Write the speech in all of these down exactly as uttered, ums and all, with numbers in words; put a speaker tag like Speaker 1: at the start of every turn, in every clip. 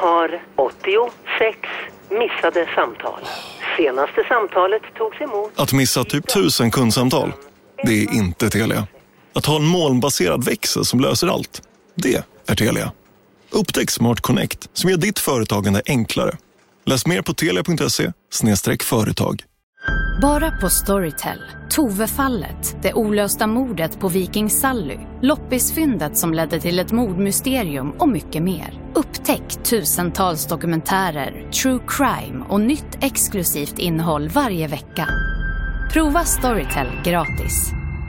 Speaker 1: har åttiosex missade samtal. Senaste samtalet togs emot...
Speaker 2: Att missa typ tusen kundsamtal, det är inte Telia. Att ha en molnbaserad växel som löser allt, det är Telia. Upptäck Smart Connect som gör ditt företagande enklare. Läs mer på telia punkt se slash företag.
Speaker 3: Bara på Storytel. Tove-fallet, det olösta mordet på Viking Sally, loppisfyndet som ledde till ett mordmysterium och mycket mer. Upptäck tusentals dokumentärer, true crime och nytt exklusivt innehåll varje vecka. Prova Storytel gratis.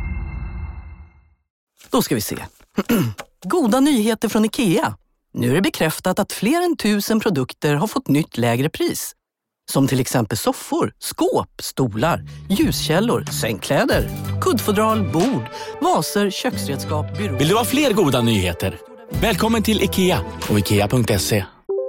Speaker 4: Då ska vi se. Goda nyheter från IKEA. Nu är det bekräftat att fler än tusen produkter har fått nytt lägre pris. Som till exempel soffor, skåp, stolar, ljuskällor, sängkläder, kuddfodral, bord, vaser, köksredskap, byråer.
Speaker 5: Vill du ha fler goda nyheter? Välkommen till IKEA och ikea punkt se.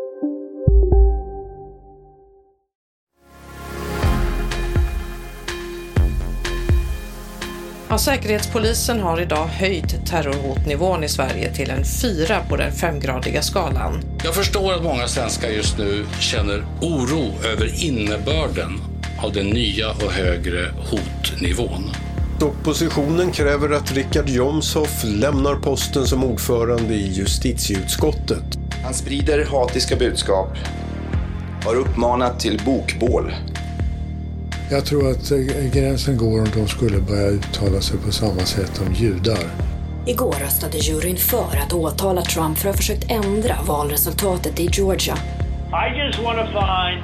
Speaker 6: Ja, Säkerhetspolisen har idag höjt terrorhotnivån i Sverige till en fyra på den femgradiga skalan.
Speaker 7: Jag förstår att många svenskar just nu känner oro över innebörden av den nya och högre hotnivån.
Speaker 8: Oppositionen kräver att Richard Jomshof lämnar posten som ordförande i justitieutskottet.
Speaker 9: Han sprider hatiska budskap, har uppmanat till bokbål.
Speaker 10: Jag tror att gränsen går om de skulle börja uttala sig på samma sätt om judar.
Speaker 11: Igår röstade juryn för att åtala Trump för att ha försökt ändra valresultatet i Georgia.
Speaker 12: I just want to find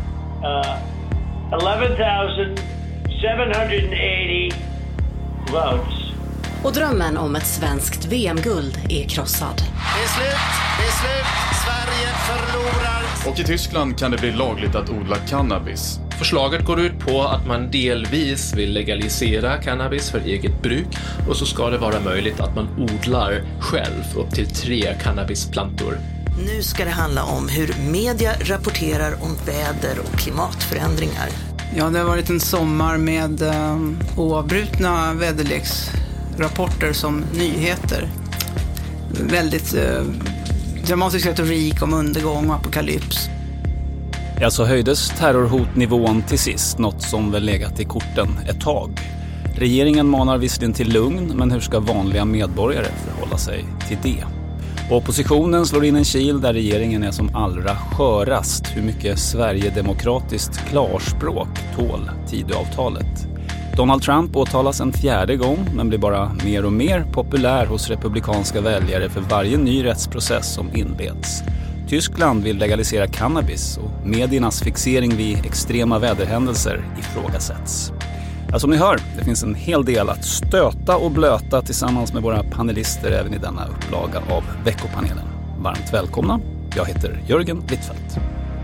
Speaker 12: uh, eleven thousand seven hundred eighty votes.
Speaker 11: Och drömmen om ett svenskt V M-guld är krossad.
Speaker 13: Det är slut, det är slut, Sverige förlorar.
Speaker 14: Och i Tyskland kan det bli lagligt att odla cannabis.
Speaker 15: Förslaget går ut på att man delvis vill legalisera cannabis för eget bruk och så ska det vara möjligt att man odlar själv upp till tre cannabisplantor.
Speaker 16: Nu ska det handla om hur media rapporterar om väder och klimatförändringar.
Speaker 17: Ja, det har varit en sommar med eh, oavbrutna väderleksrapporter som nyheter. Väldigt eh, dramatisk retorik om undergång och apokalyps.
Speaker 18: Ja, så höjdes terrorhotnivån till sist, något som väl legat i korten ett tag. Regeringen manar visserligen till lugn, men hur ska vanliga medborgare förhålla sig till det? Oppositionen slår in en kil där regeringen är som allra skörast. Hur mycket Sverigedemokratiskt klarspråk tål Tidöavtalet? Donald Trump åtalas en fjärde gång, men blir bara mer och mer populär hos republikanska väljare för varje ny rättsprocess som inleds. Tyskland vill legalisera cannabis och mediernas fixering vid extrema väderhändelser ifrågasätts. Ja, som ni hör, det finns en hel del att stöta och blöta tillsammans med våra panelister även i denna upplaga av Veckopanelen. Varmt välkomna, jag heter Jörgen Wittfeldt.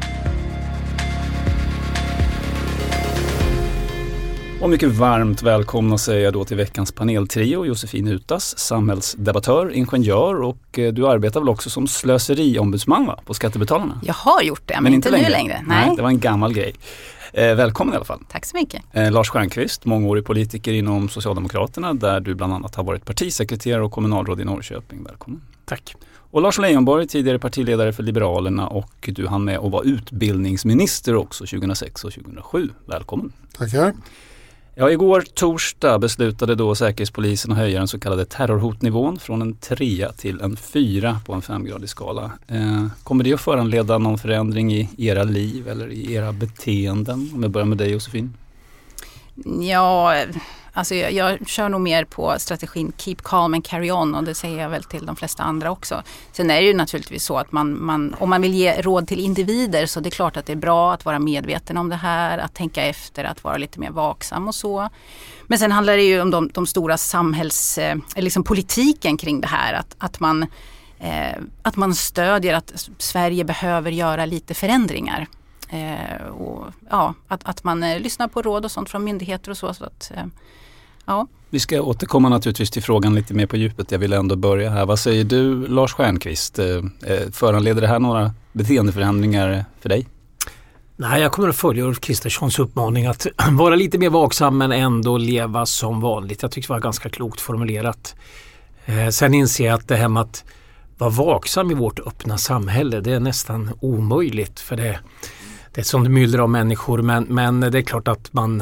Speaker 18: Och mycket varmt välkomna säger jag då till veckans paneltrio. Josefin Utas, samhällsdebattör, ingenjör och du arbetar väl också som slöseriombudsman, va, på Skattebetalarna?
Speaker 19: Jag har gjort det, men, men inte, inte längre. nu längre. Nej.
Speaker 18: Nej, det var en gammal grej. Eh, välkommen i alla fall.
Speaker 19: Tack så mycket.
Speaker 18: Eh, Lars Stjernkvist, mångårig politiker inom Socialdemokraterna där du bland annat har varit partisekreterare och kommunalråd i Norrköping. Välkommen.
Speaker 20: Tack.
Speaker 18: Och Lars Leijonborg, tidigare partiledare för Liberalerna och du hann med att vara utbildningsminister också tjugohundrasex och tjugohundrasju. Välkommen.
Speaker 10: Tackar.
Speaker 18: Ja, igår torsdag beslutade då Säkerhetspolisen att höja den så kallade terrorhotnivån från en trea till en fyra på en femgradig skala. Eh, kommer det att föranleda någon förändring i era liv eller i era beteenden? Om jag börjar med dig, Josefin.
Speaker 19: Ja, alltså jag, jag kör nog mer på strategin keep calm and carry on, och det säger jag väl till de flesta andra också. Sen är det ju naturligtvis så att man, man, om man vill ge råd till individer så det är klart att det är bra att vara medveten om det här, att tänka efter, att vara lite mer vaksam och så. Men sen handlar det ju om de, de stora samhälls, eh, liksom politiken kring det här, att, att man eh, att man stödjer att Sverige behöver göra lite förändringar. Eh, och, ja, att, att man eh, lyssnar på råd och sånt från myndigheter och så. så att, eh, ja.
Speaker 18: Vi ska återkomma naturligtvis till frågan lite mer på djupet. Jag vill ändå börja här. Vad säger du, Lars Stjernkvist? Eh, föranleder det här några beteendeförändringar för dig?
Speaker 20: Nej, jag kommer att följa Ulf Kristerssons uppmaning att vara lite mer vaksam men ändå leva som vanligt. Jag tycker det var ganska klokt formulerat. Eh, sen inser jag att det här med att vara vaksam i vårt öppna samhälle. Det är nästan omöjligt för det, det är ett sånt myller av människor. Men, men det är klart att man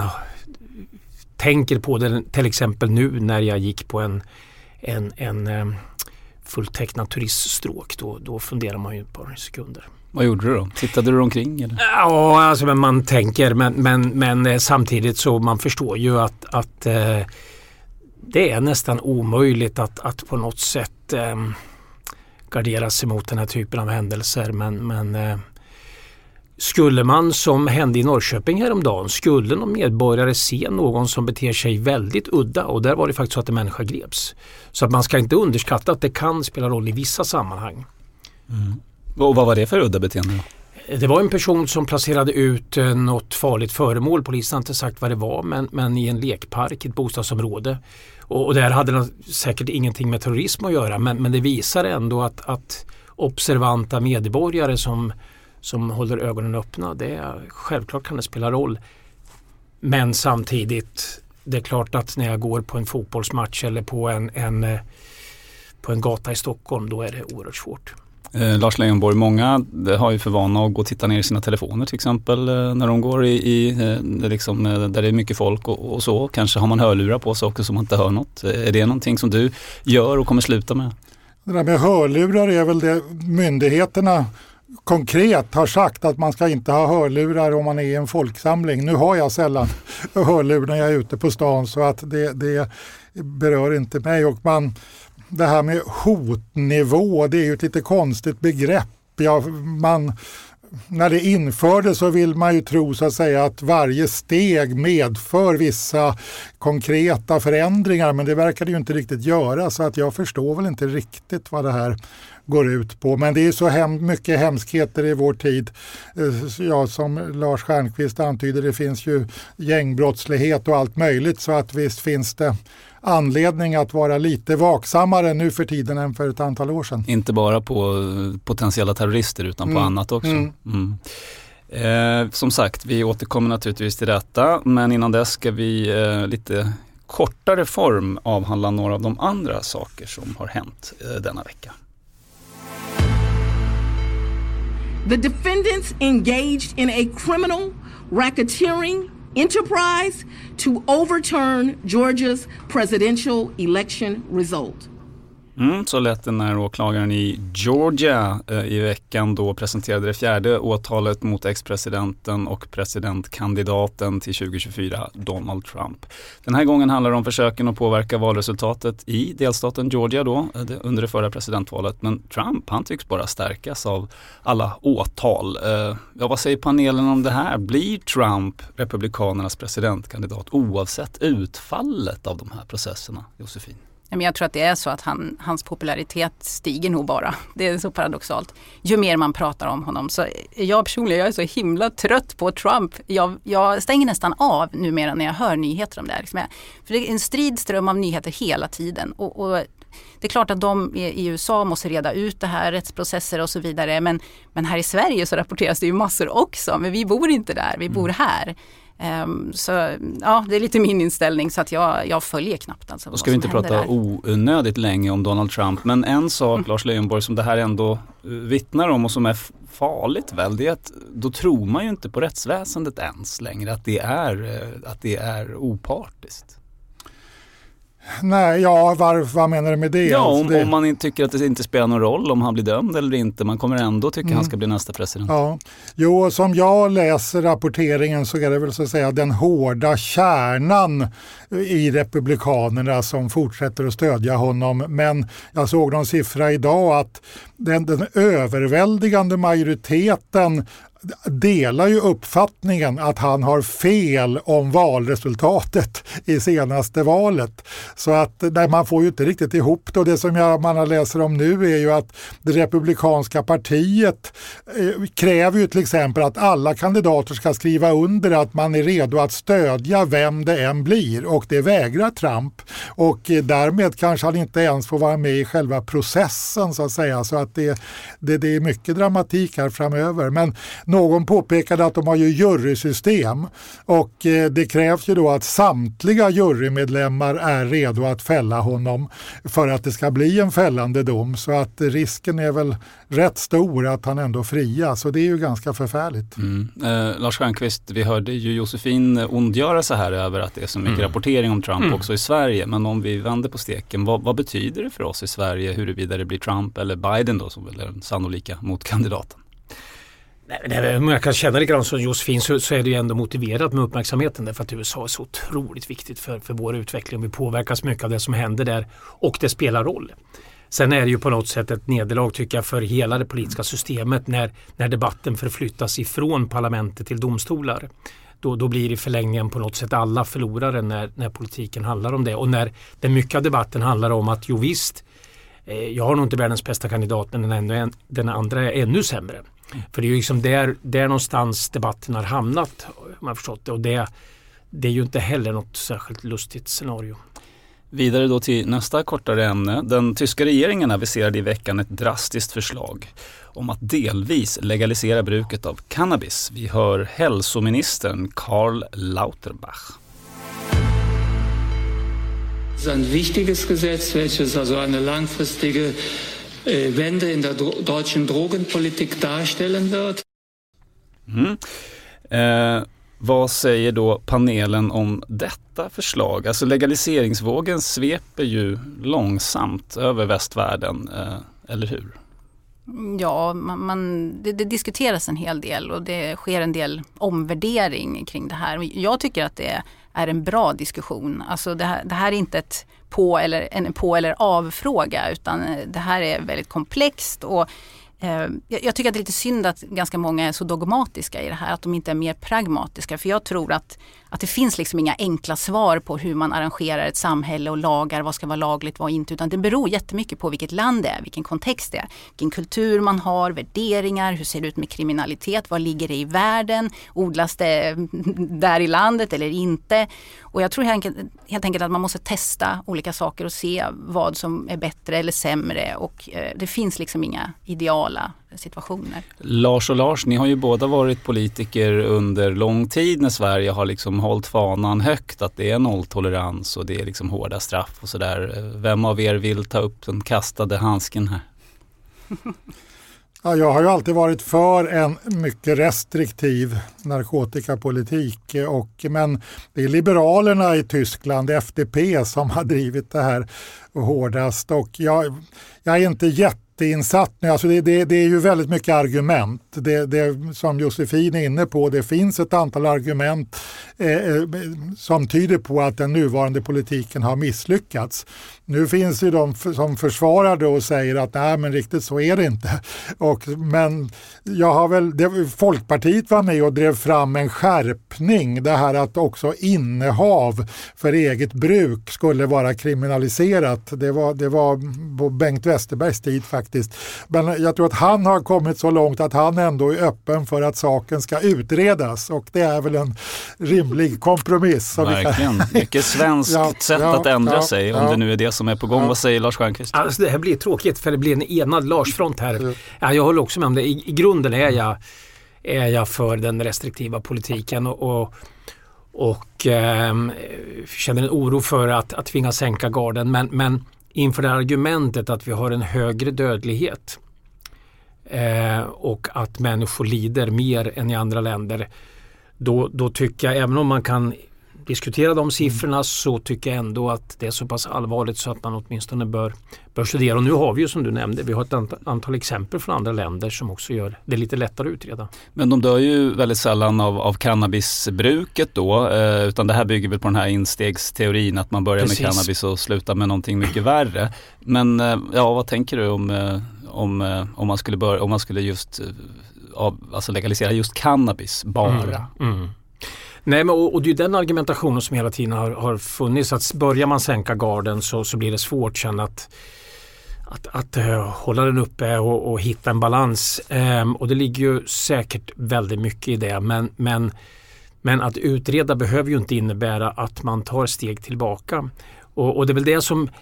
Speaker 20: tänker på det till exempel nu när jag gick på en, en, en fulltecknad turiststråk. Då, då funderar man ju ett par sekunder.
Speaker 18: Vad gjorde du då? Tittade du omkring? Eller?
Speaker 20: Ja, alltså men man tänker men, men, men samtidigt så man förstår ju att, att eh, det är nästan omöjligt att, att på något sätt eh, gardera sig mot den här typen av händelser. Men, men eh, skulle man som hände i Norrköping häromdagen, skulle någon medborgare se någon som beter sig väldigt udda, och där var det faktiskt så att en människa greps. Så att man ska inte underskatta att det kan spela roll i vissa sammanhang.
Speaker 18: Mm. Och vad var det för udda beteende då?
Speaker 20: Det var en person som placerade ut något farligt föremål. Polisen har inte sagt vad det var, men, men i en lekpark, ett bostadsområde. Och, och där hade det säkert ingenting med terrorism att göra, men, men det visar ändå att, att observanta medborgare som, som håller ögonen öppna, det är, självklart kan det spela roll. Men samtidigt, det är klart att när jag går på en fotbollsmatch eller på en, en, på en gata i Stockholm, då är det oerhört svårt.
Speaker 18: Eh, Lars Leijonborg, många har ju för vana att gå och titta ner i sina telefoner till exempel eh, när de går i, i eh, liksom, eh, där det är mycket folk och, och så. Kanske har man hörlurar på sig också så man inte hör något. Är det någonting som du gör och kommer sluta med?
Speaker 21: Det där med hörlurar är väl det myndigheterna konkret har sagt, att man ska inte ha hörlurar om man är i en folksamling. Nu har jag sällan hörlurar när jag är ute på stan, så att det, det berör inte mig. Och man... Det här med hotnivå, det är ju ett lite konstigt begrepp. Ja, man, när det infördes så vill man ju tro så att säga att varje steg medför vissa konkreta förändringar, men det verkar det ju inte riktigt göra, så att jag förstår väl inte riktigt vad det här går ut på. Men det är så hem, mycket hemskheter i vår tid. Ja, som Lars Stjernkvist antyder, det finns ju gängbrottslighet och allt möjligt, så att visst finns det anledning att vara lite vaksammare nu för tiden än för ett antal år sedan.
Speaker 18: Inte bara på potentiella terrorister utan på mm. annat också. Mm. Mm. Eh, som sagt, vi återkommer naturligtvis till detta, men innan dess ska vi eh, lite kortare form avhandla några av de andra saker som har hänt eh, denna vecka.
Speaker 22: The defendants engaged in a criminal racketeering enterprise to overturn Georgia's presidential election result.
Speaker 18: Mm, så lät det när åklagaren i Georgia eh, i veckan då presenterade det fjärde åtalet mot ex-presidenten och presidentkandidaten till tjugo tjugofyra, Donald Trump. Den här gången handlar det om försöken att påverka valresultatet i delstaten Georgia då, under det förra presidentvalet. Men Trump, han tycks bara stärkas av alla åtal. Eh, ja, vad säger panelen om det här? Blir Trump republikanernas presidentkandidat oavsett utfallet av de här processerna, Josefin?
Speaker 19: Jag tror att det är så att han, hans popularitet stiger nog bara. Det är så paradoxalt. Ju mer man pratar om honom. Så jag personligen jag är så himla trött på Trump. Jag, jag stänger nästan av numera när jag hör nyheter om det här. Liksom. För det är en stridström av nyheter hela tiden. Och, och det är klart att de i U S A måste reda ut det här, rättsprocesser och så vidare. Men, men här i Sverige så rapporteras det ju massor också. Men vi bor inte där, vi bor här. Um, så ja, det är lite min inställning, så att jag, jag följer knappt alltså.
Speaker 18: Då ska vi inte prata där onödigt länge om Donald Trump, men en sak mm. Lars Leijonborg som det här ändå vittnar om och som är farligt väl, det är att då tror man ju inte på rättsväsendet ens längre att det är, att det är opartiskt.
Speaker 21: Nej, ja, var, vad menar du med det?
Speaker 18: Ja, om,
Speaker 21: det...
Speaker 18: om man inte tycker att det inte spelar någon roll om han blir dömd eller inte. Man kommer ändå tycka mm. han ska bli nästa president.
Speaker 21: Ja, jo, som jag läser rapporteringen så är det väl så att säga den hårda kärnan i republikanerna som fortsätter att stödja honom. Men jag såg någon siffra idag att den, den överväldigande majoriteten delar ju uppfattningen att han har fel om valresultatet i senaste valet. Så att nej, man får ju inte riktigt ihop det. Och det som jag, man läser om nu är ju att det republikanska partiet eh, kräver ju till exempel att alla kandidater ska skriva under att man är redo att stödja vem det än blir. Och det vägrar Trump. Och eh, därmed kanske han inte ens får vara med i själva processen så att säga. Så att det, det, det är mycket dramatik här framöver. Men någon påpekade att de har ju jurysystem och eh, det krävs ju då att samtliga jurymedlemmar är redo att fälla honom för att det ska bli en fällande dom, så att risken är väl rätt stor att han ändå frias, så det är ju ganska förfärligt.
Speaker 18: Mm. Eh, Lars Stjernkvist, vi hörde ju Josefin ondgöra så här över att det är så mycket mm. rapportering om Trump mm. också i Sverige, men om vi vänder på steken, vad, vad betyder det för oss i Sverige huruvida det blir Trump eller Biden då, som väl är den sannolika motkandidaten?
Speaker 20: Nej, om jag kan känna lite grann som Josefin så, så är det ju ändå motiverat med uppmärksamheten, därför att U S A är så otroligt viktigt för, för vår utveckling. Vi påverkas mycket av det som händer där och det spelar roll. Sen är det ju på något sätt ett nederlag tycker jag för hela det politiska systemet när, när debatten förflyttas ifrån parlamentet till domstolar. Då, då blir det i förlängningen på något sätt alla förlorare när, när politiken handlar om det. Och när det mycket av debatten handlar om att jo visst, eh, jag har nog inte världens bästa kandidat, men den, ännu, den andra är ännu sämre. Mm. För det är ju liksom där, där någonstans debatten har hamnat, om jag har förstått det. Och det, det är ju inte heller något särskilt lustigt scenario.
Speaker 18: Vidare då till nästa kortare ämne. Den tyska regeringen aviserade i veckan ett drastiskt förslag om att delvis legalisera bruket av cannabis. Vi hör hälsoministern Karl Lauterbach.
Speaker 1: Das ist ein wichtiges Gesetz, welches also eine langfristige äh, Wende in der dro- deutschen Drogenpolitik darstellen wird.
Speaker 18: Mm. Eh, vad säger då panelen om detta förslag? Alltså legaliseringsvågen sveper ju långsamt över västvärlden, eh, eller hur?
Speaker 19: Ja, man, man, det, det diskuteras en hel del och det sker en del omvärdering kring det här. Jag tycker att det är en bra diskussion. Alltså det här, det här är inte ett på eller, en på eller av-fråga, utan det här är väldigt komplext och eh, jag tycker att det är lite synd att ganska många är så dogmatiska i det här, att de inte är mer pragmatiska. För jag tror att, att det finns liksom inga enkla svar på hur man arrangerar ett samhälle och lagar, vad ska vara lagligt, vad inte. Utan det beror jättemycket på vilket land det är, vilken kontext det är, vilken kultur man har, värderingar, hur ser det ut med kriminalitet, vad ligger det i världen, odlas det där i landet eller inte. Och jag tror helt enkelt, helt enkelt att man måste testa olika saker och se vad som är bättre eller sämre. Och eh, det finns liksom inga ideala situationer.
Speaker 18: Lars och Lars, ni har ju båda varit politiker under lång tid när Sverige har liksom hållit fanan högt att det är nolltolerans och det är liksom hårda straff och sådär. Vem av er vill ta upp den kastade handsken här?
Speaker 21: Ja, jag har ju alltid varit för en mycket restriktiv narkotikapolitik, och, men det är liberalerna i Tyskland, F D P, som har drivit det här hårdast, och jag, jag är inte jätteinsatt nu. Alltså det, det, det är ju väldigt mycket argument. Det, det, som Josefin är inne på, det finns ett antal argument eh, som tyder på att den nuvarande politiken har misslyckats. Nu finns ju de som försvarar det och säger att nej, men riktigt så är det inte. Och, men jag har väl, det, Folkpartiet var med och drev fram en skärpning, det här att också innehav för eget bruk skulle vara kriminaliserat. Det var, det var på Bengt Westerbergs tid faktiskt. Men jag tror att han har kommit så långt att han ändå är öppen för att saken ska utredas, och det är väl en rimlig kompromiss.
Speaker 18: Verkligen. Mycket svenskt ja, sätt ja, att ändra ja, sig om ja. det nu är det som är på gång. Ja. Vad säger Lars Stjernkvist?
Speaker 20: Alltså det här blir tråkigt för det blir en enad Larsfront här. Mm. Ja, jag håller också med om det. I, i grunden är jag, är jag för den restriktiva politiken och, och, och eh, känner en oro för att, att tvingas sänka garden. Men, men inför det argumentet att vi har en högre dödlighet eh, och att människor lider mer än i andra länder, då, då tycker jag, även om man kan diskutera de siffrorna, så tycker jag ändå att det är så pass allvarligt så att man åtminstone bör, bör studera. Och nu har vi ju, som du nämnde, vi har ett antal, antal exempel från andra länder som också gör det lite lättare att utreda.
Speaker 18: Men de dör ju väldigt sällan av, av cannabisbruket då, eh, utan det här bygger väl på den här instegsteorin att man börjar Precis. med cannabis och slutar med någonting mycket värre. Men eh, ja, vad tänker du om, eh, om, eh, om, man skulle börja, om man skulle just eh, av, alltså legalisera just cannabis bara?
Speaker 20: Mm, mm. Nej, men och, och det är den argumentationen som hela tiden har, har funnits, att börjar man sänka garden så, så blir det svårt sen att, att, att uh, hålla den uppe och, och hitta en balans. Um, och det ligger ju säkert väldigt mycket i det, men, men, men att utreda behöver ju inte innebära att man tar steg tillbaka. Och, och det är väl det som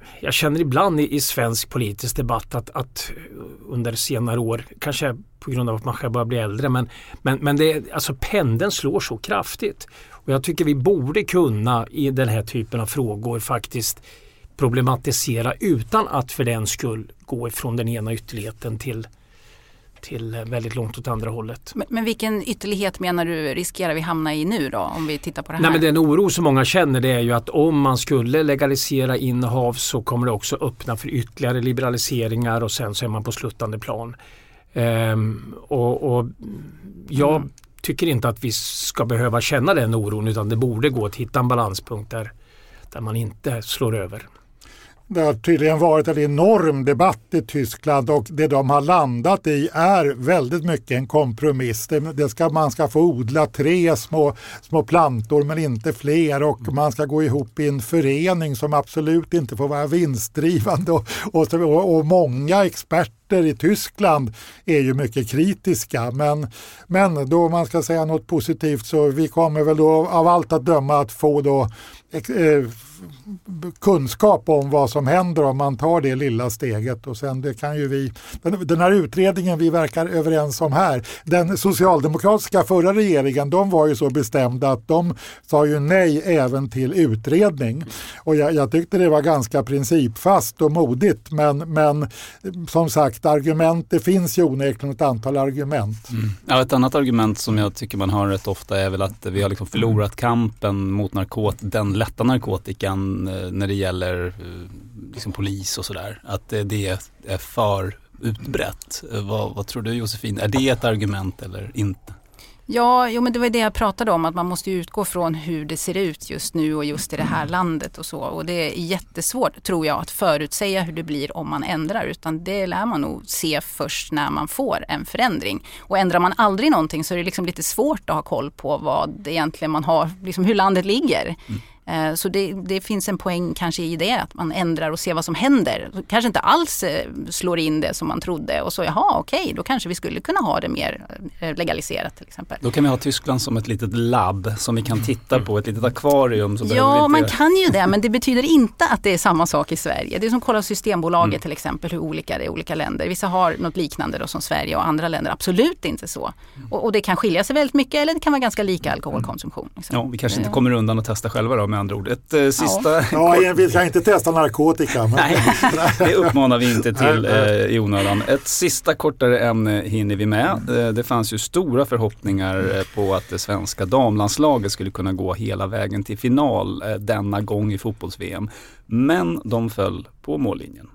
Speaker 20: jag känner ibland i, i svensk politisk debatt att, att under senare år, kanske på grund av att man själv börjar bli äldre, men, men, men det, alltså pendeln slår så kraftigt. Och jag tycker vi borde kunna i den här typen av frågor faktiskt problematisera utan att för den skull gå ifrån den ena ytterligheten till, till väldigt långt åt andra hållet.
Speaker 19: Men, men vilken ytterlighet menar du riskerar vi hamna i nu då, om vi tittar på det här?
Speaker 20: Nej, men den oro som många känner, det är ju att om man skulle legalisera innehav så kommer det också öppna för ytterligare liberaliseringar och sen så är man på sluttande plan. Ehm, och, och jag mm. tycker inte att vi ska behöva känna den oron, utan det borde gå att hitta en balanspunkt där, där man inte slår över.
Speaker 21: Det har tydligen varit en enorm debatt i Tyskland och det de har landat i är väldigt mycket en kompromiss. Det, det ska, man ska få odla tre små, små plantor men inte fler, och man ska gå ihop i en förening som absolut inte får vara vinstdrivande, och, och, och många experter i Tyskland är ju mycket kritiska, men, men då man ska säga något positivt så vi kommer väl då av allt att döma att få då eh, kunskap om vad som händer om man tar det lilla steget, och sen det kan ju vi, den, den här utredningen vi verkar överens om här, den socialdemokratiska förra regeringen, de var ju så bestämda att de sa ju nej även till utredning, och jag, jag tyckte det var ganska principfast och modigt, men, men som sagt, argument, det finns ju onekligen ett antal argument.
Speaker 18: Mm. Ja, ett annat argument som jag tycker man hör rätt ofta är väl att vi har liksom förlorat kampen mot narkot- den lätta narkotikan när det gäller liksom polis och sådär. Att det är för utbrett. Vad, vad tror du, Josefin? Är det ett argument eller inte?
Speaker 19: Ja, jo, men det var det jag pratade om, att man måste utgå från hur det ser ut just nu och just i det här landet och så. Och det är jättesvårt, tror jag, att förutsäga hur det blir om man ändrar, utan det lär man nog se först när man får en förändring. Och ändrar man aldrig någonting så är det liksom lite svårt att ha koll på vad egentligen man har, liksom hur landet ligger. Mm. Så det, det finns en poäng kanske i det, att man ändrar och ser vad som händer. Kanske inte alls slår in det som man trodde och så, jaha, okej, då kanske vi skulle kunna ha det mer legaliserat till exempel.
Speaker 18: Då kan vi ha Tyskland som ett litet labb som vi kan titta på, ett litet akvarium. Så
Speaker 19: ja,
Speaker 18: inte...
Speaker 19: man kan ju det, men det betyder inte att det är samma sak i Sverige. Det är som kolla Systembolaget mm. till exempel, hur olika det är i olika länder. Vissa har något liknande då som Sverige och andra länder absolut inte så. Och, och det kan skilja sig väldigt mycket, eller det kan vara ganska lika alkoholkonsumtion. Liksom.
Speaker 18: Ja, vi kanske inte kommer undan att testa själva då, med andra ord. Ett eh, sista...
Speaker 21: Ja, ja, vi ska inte testa narkotika. Men...
Speaker 18: Nej, det uppmanar vi inte till eh, i onödan. Ett sista kortare ämne hinner vi med. Eh, det fanns ju stora förhoppningar eh, på att det svenska damlandslaget skulle kunna gå hela vägen till final eh, denna gång i fotbolls-V M. Men de föll på mållinjen.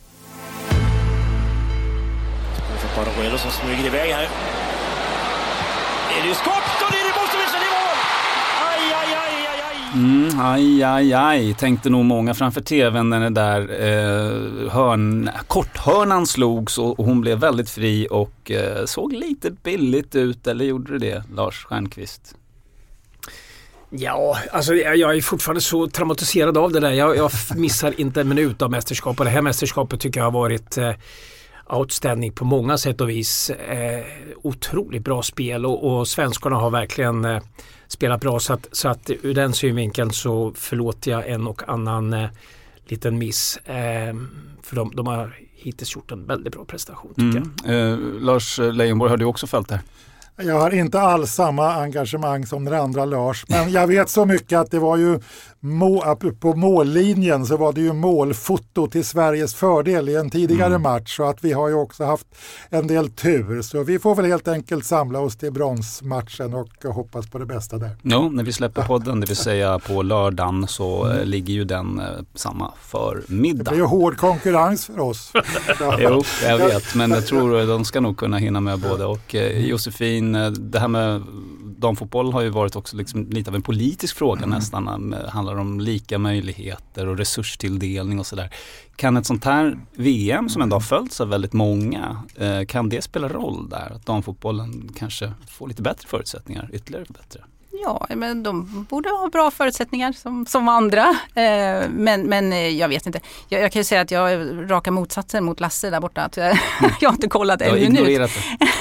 Speaker 2: Paraguelo som smyger iväg här. Är det skott och det är det måste vi se i mål! Aj, aj, aj, aj, aj!
Speaker 18: Mm, aj, aj, aj, tänkte nog många framför tvn när det där eh, hörn, korthörnan slogs och, och hon blev väldigt fri och eh, såg lite billigt ut, eller gjorde det, Lars Stjernkvist?
Speaker 20: Ja, alltså jag, jag är fortfarande så traumatiserad av det där. Jag, jag missar inte en minut av mästerskap, och det här mästerskapet tycker jag har varit eh, outstanding på många sätt och vis. Eh, otroligt bra spel, och, och svenskarna har verkligen eh, spelat bra, så att, så att ur den synvinkeln så förlåter jag en och annan eh, liten miss. Eh, för de, de har hittills gjort en väldigt bra prestation tycker
Speaker 18: mm. jag. Eh, Lars Leijonborg, har du också följt här?
Speaker 21: Jag har inte alls samma engagemang som den andra Lars, men jag vet så mycket att det var ju må, på mållinjen så var det ju målfoto till Sveriges fördel i en tidigare mm. match, så att vi har ju också haft en del tur, så vi får väl helt enkelt samla oss till bronsmatchen och hoppas på det bästa där.
Speaker 18: Ja, när vi släpper podden, det vill säga på lördagen, så mm. ligger ju den eh, samma förmiddag.
Speaker 21: Det blir ju hård konkurrens för oss.
Speaker 18: Jo, jag vet, men jag tror de ska nog kunna hinna med både. Och eh, Josefin, det här med damfotboll har ju varit också liksom lite av en politisk fråga mm. nästan. Det handlar om lika möjligheter och resurstilldelning och sådär. Kan ett sånt här V M som ändå har följts av väldigt många, eh, kan det spela roll där? Att damfotbollen kanske får lite bättre förutsättningar, ytterligare bättre?
Speaker 19: Ja, men de borde ha bra förutsättningar som, som andra. Eh, men, men jag vet inte. Jag, jag kan ju säga att jag är raka motsatsen mot Lasse där borta. Att jag, jag har inte kollat en minut.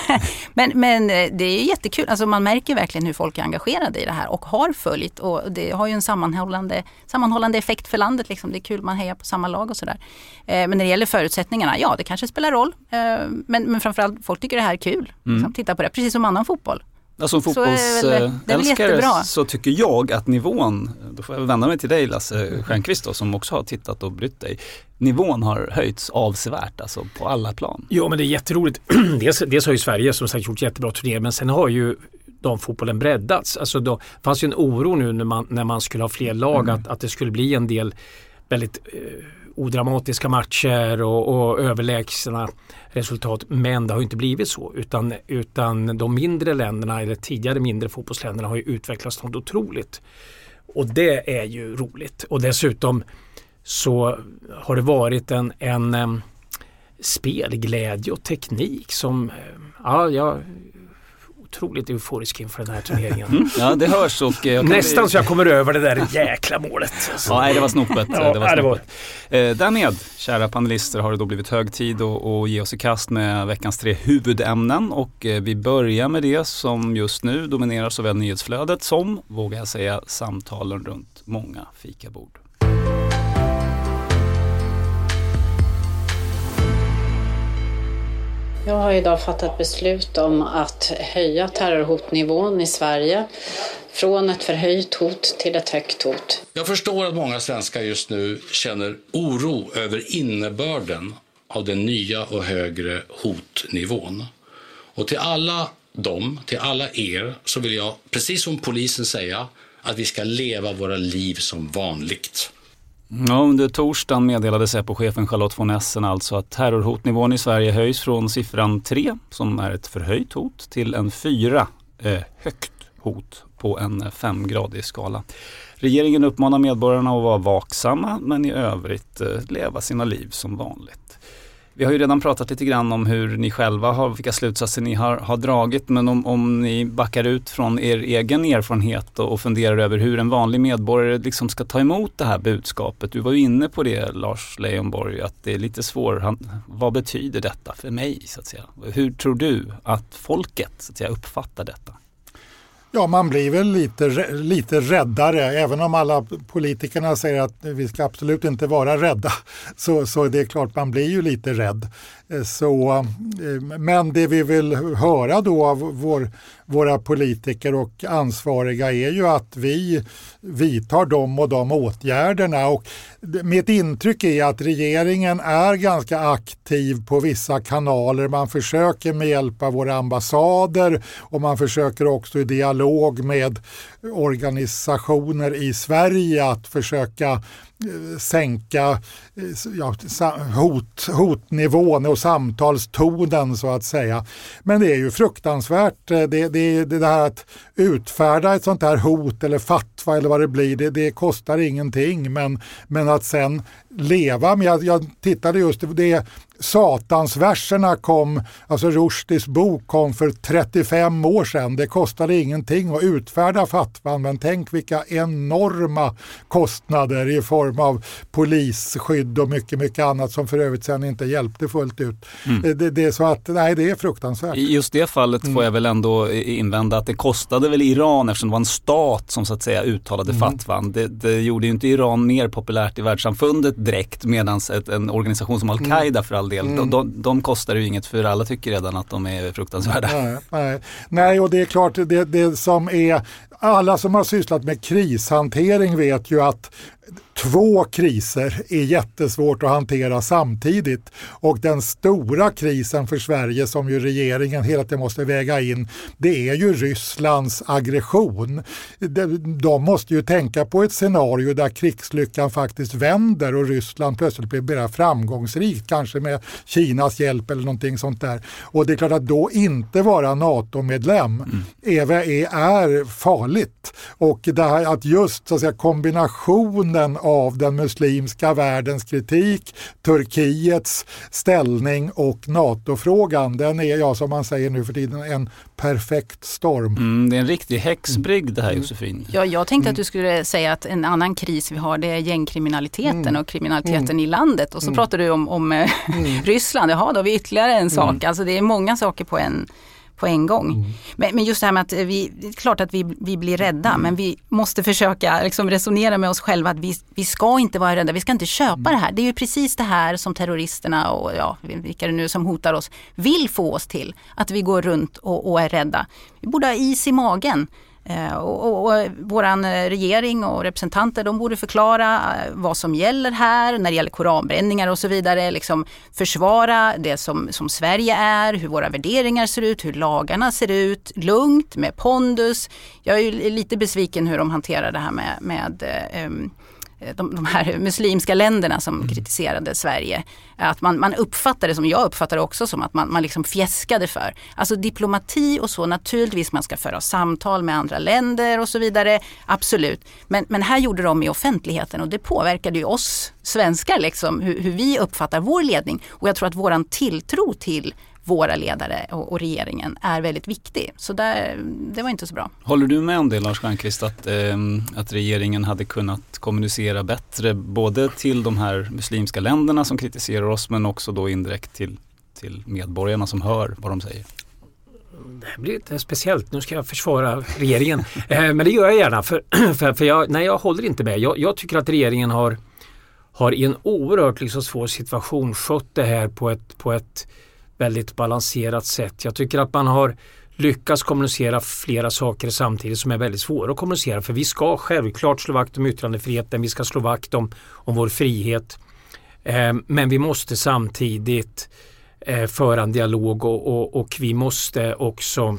Speaker 19: men, men det är jättekul. Alltså man märker verkligen hur folk är engagerade i det här och har följt. Och det har ju en sammanhållande, sammanhållande effekt för landet. Liksom. Det är kul, man hejar på samma lag och sådär. Men när det gäller förutsättningarna, ja det kanske spelar roll. Men, men framförallt, folk tycker det här är kul. Mm. Liksom, titta på det, precis som annan fotboll.
Speaker 18: Ja, som fotbollsälskare så, så tycker jag att nivån, då får jag vända mig till dig Lasse Stjernqvist då, som också har tittat och brytt dig. Nivån har höjts avsevärt alltså på alla plan.
Speaker 20: Ja, men det är jätteroligt. dels, dels har ju Sverige som sagt gjort jättebra turnéer, men sen har ju de fotbollen breddats. Alltså då fanns ju en oro nu när man, när man skulle ha fler lag mm. att, att det skulle bli en del väldigt eh, odramatiska matcher och, och överlägsna resultat, men det har ju inte blivit så utan, utan de mindre länderna eller tidigare mindre fotbollsländerna har ju utvecklats något otroligt och det är ju roligt och dessutom så har det varit en, en um, spelglädje och teknik som ja, jag otroligt euforisk inför den här turneringen.
Speaker 18: Mm. Ja, det hörs. Och jag
Speaker 20: nästan bli... så jag kommer över det där jäkla målet.
Speaker 18: Alltså. Ja, nej, det var snopet. Ja, det var snopet. Det var... Eh, därmed, kära panelister, har det då blivit hög tid att, att ge oss i kast med veckans tre huvudämnen. Och eh, vi börjar med det som just nu dominerar såväl nyhetsflödet som, vågar jag säga, samtalen runt många fikabord.
Speaker 3: Jag har idag fattat beslut om att höja terrorhotnivån i Sverige från ett förhöjt hot till ett högt hot.
Speaker 7: Jag förstår att många svenskar just nu känner oro över innebörden av den nya och högre hotnivån. Och till alla dem, till alla er, så vill jag, precis som polisen, säga att vi ska leva våra liv som vanligt.
Speaker 18: Ja, under torsdagen meddelade Säpo-chefen Charlotte von Essen alltså att terrorhotnivån i Sverige höjs från siffran tre, som är ett förhöjt hot, till en fyra, eh, högt hot på en femgradig skala. Regeringen uppmanar medborgarna att vara vaksamma, men i övrigt eh, leva sina liv som vanligt. Vi har ju redan pratat lite grann om hur ni själva har, vilka slutsatser ni har, har dragit, men om, om ni backar ut från er egen erfarenhet och, och funderar över hur en vanlig medborgare liksom ska ta emot det här budskapet. Du var ju inne på det, Lars Leijonborg, att det är lite svårt. Vad betyder detta för mig, så att säga? Hur tror du att folket, så att säga, uppfattar detta?
Speaker 21: Ja, man blir väl lite, lite räddare, även om alla politikerna säger att vi ska absolut inte vara rädda, så, så det är klart man blir ju lite rädd. Så, men det vi vill höra då av vår, våra politiker och ansvariga är ju att vi vidtar de och de åtgärderna, och mitt intryck är att regeringen är ganska aktiv på vissa kanaler. Man försöker med hjälp av våra ambassader och man försöker också i dialog med organisationer i Sverige att försöka sänka ja, hot, hotnivån och samtalstonen, så att säga. Men det är ju fruktansvärt. Det, det, det där att utfärda ett sånt här hot eller fatwa eller vad det blir, det, det kostar ingenting. Men, men att sen leva med, jag, jag tittade just det, Satansverserna kom, alltså Rushdies bok kom för trettiofem år sedan. Det kostade ingenting att utfärda fatwan, men tänk vilka enorma kostnader i form av polisskydd och mycket, mycket annat som för övrigt sen inte hjälpte fullt ut. Mm. Det, det är så att, nej, det är fruktansvärt.
Speaker 18: I just det fallet får jag väl ändå invända att det kostade väl Iran, eftersom det var en stat som så att säga uttalade mm. fatwan. Det, det gjorde ju inte Iran mer populärt i världssamfundet direkt, medan en organisation som Al-Qaida för all del, mm. de, de, de kostar ju inget, för alla tycker redan att de är fruktansvärda.
Speaker 21: Nej, nej. nej och det är klart, det, det som är, alla som har sysslat med krishantering vet ju att två kriser är jättesvårt att hantera samtidigt, och den stora krisen för Sverige som ju regeringen hela tiden måste väga in, det är ju Rysslands aggression. De, de måste ju tänka på ett scenario där krigslyckan faktiskt vänder och Ryssland plötsligt blir mer framgångsrikt, kanske med Kinas hjälp eller någonting sånt där. Och det är klart att då inte vara NATO-medlem mm. är, är farligt. Och det här att just så att säga, kombinationen av den muslimska världens kritik, Turkiets ställning och NATO-frågan, den är, ja, som man säger nu för tiden, en perfekt storm.
Speaker 18: Mm, det är en riktig häxbrygd det här, Josefin.
Speaker 19: Ja, jag tänkte att du skulle säga att en annan kris vi har, det är gängkriminaliteten mm. och kriminaliteten mm. i landet. Och så mm. pratar du om, om mm. Ryssland. Jaha, då har vi ytterligare en sak. Mm. Alltså det är många saker på en på en gång.
Speaker 20: Mm.
Speaker 19: Men, men just det här med att vi, det är klart att vi, vi blir rädda, mm. men vi måste försöka liksom resonera med oss själva att vi, vi ska inte vara rädda, vi ska inte köpa mm. det här. Det är ju precis det här som terroristerna och ja, vilka det nu som hotar oss vill få oss till, att vi går runt och, och är rädda. Vi borde ha is i magen. Eh, och, och, och våran regering och representanter, de borde förklara vad som gäller här när det gäller koranbränningar och så vidare, liksom försvara det som, som Sverige är, hur våra värderingar ser ut, hur lagarna ser ut, lugnt, med pondus. Jag är ju lite besviken hur de hanterar det här med, med eh, De, de här muslimska länderna som mm. kritiserade Sverige. Att man, man uppfattar det, som jag uppfattar det också, som att man, man liksom fjäskade för. Alltså diplomati och så, naturligtvis man ska föra samtal med andra länder och så vidare, absolut. Men, men här gjorde de i offentligheten och det påverkade ju oss svenskar liksom, hur, hur vi uppfattar vår ledning. Och jag tror att våran tilltro till våra ledare och, och regeringen är väldigt viktig. Så där, det var inte så bra.
Speaker 18: Håller du med om det, Lars Stjernkvist, att, eh, att regeringen hade kunnat kommunicera bättre både till de här muslimska länderna som kritiserar oss, men också då indirekt till, till medborgarna som hör vad de säger?
Speaker 20: Det här blir lite speciellt. Nu ska jag försvara regeringen. eh, men det gör jag gärna. För, för, för jag, nej, jag håller inte med. Jag, jag tycker att regeringen har, har i en oerhört liksom svår situation skött det här på ett, på ett väldigt balanserat sätt. Jag tycker att man har lyckats kommunicera flera saker samtidigt som är väldigt svåra att kommunicera. För vi ska självklart slå vakt om yttrandefriheten, vi ska slå vakt om, om vår frihet. Eh, men vi måste samtidigt eh, föra en dialog och, och, och vi måste också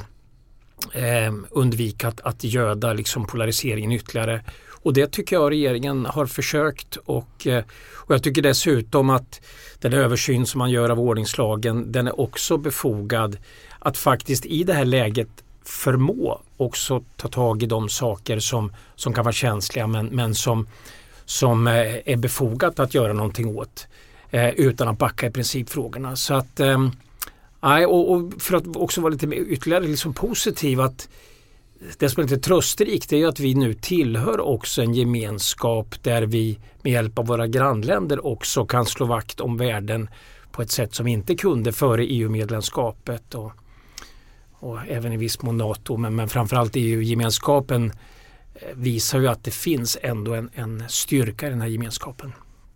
Speaker 20: eh, undvika att, att göda liksom polariseringen ytterligare. Och det tycker jag regeringen har försökt och, och jag tycker dessutom att den översyn som man gör av ordningslagen, den är också befogad att faktiskt i det här läget förmå också ta tag i de saker som, som kan vara känsliga men, men som, som är befogat att göra någonting åt eh, utan att backa i principfrågorna. Så att, eh, och, och för att också vara lite ytterligare liksom positiv att det som är lite trösterikt är ju att vi nu tillhör också en gemenskap där vi med hjälp av våra grannländer också kan slå vakt om värden på ett sätt som vi inte kunde före E U-medlemskapet och, och även i viss mån NATO. Men, men framförallt E U-gemenskapen visar ju att det finns ändå en, en styrka i den här gemenskapen.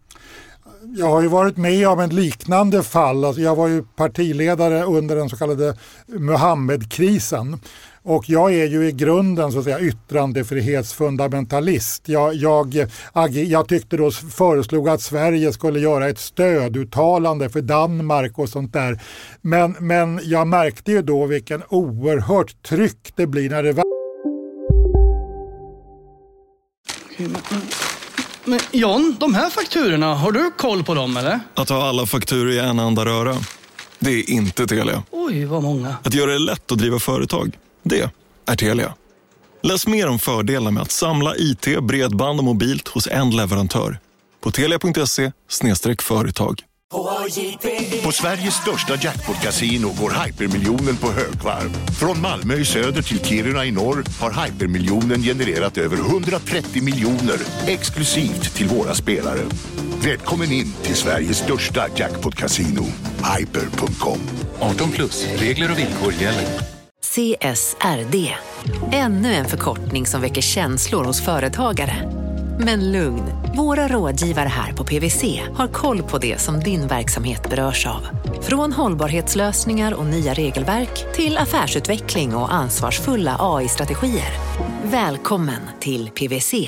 Speaker 21: Jag har ju varit med om en liknande fall. Alltså jag var ju partiledare under den så kallade Muhammed-krisen. Och jag är ju i grunden så att säga yttrandefrihetsfundamentalist. Jag, jag, jag tyckte då, föreslog att Sverige skulle göra ett stöduttalande för Danmark och sånt där. Men, men jag märkte ju då vilken oerhört tryck det blir när det var...
Speaker 4: Men John, de här fakturorna, har du koll på dem eller?
Speaker 5: Att ha alla fakturor i en enda röra, det är inte Telia.
Speaker 4: Oj, vad många.
Speaker 5: Att göra det lätt att driva företag, det är Telia. Läs mer om fördelar med att samla I T, bredband och mobilt hos en leverantör på telia punkt se slash företag.
Speaker 23: På Sveriges största jackpot-casino går hypermiljonen på högvarv. Från Malmö i söder till Kiruna i norr har hypermiljonen genererat över hundratrettio miljoner exklusivt till våra spelare. Välkommen in till Sveriges största jackpot-casino, hyper punkt com.
Speaker 24: arton plus, regler och villkor gäller.
Speaker 25: C S R D. Ännu en förkortning som väcker känslor hos företagare. Men lugn, våra rådgivare här på P W C har koll på det som din verksamhet berörs av. Från hållbarhetslösningar och nya regelverk till affärsutveckling och ansvarsfulla A I-strategier. Välkommen till P W C.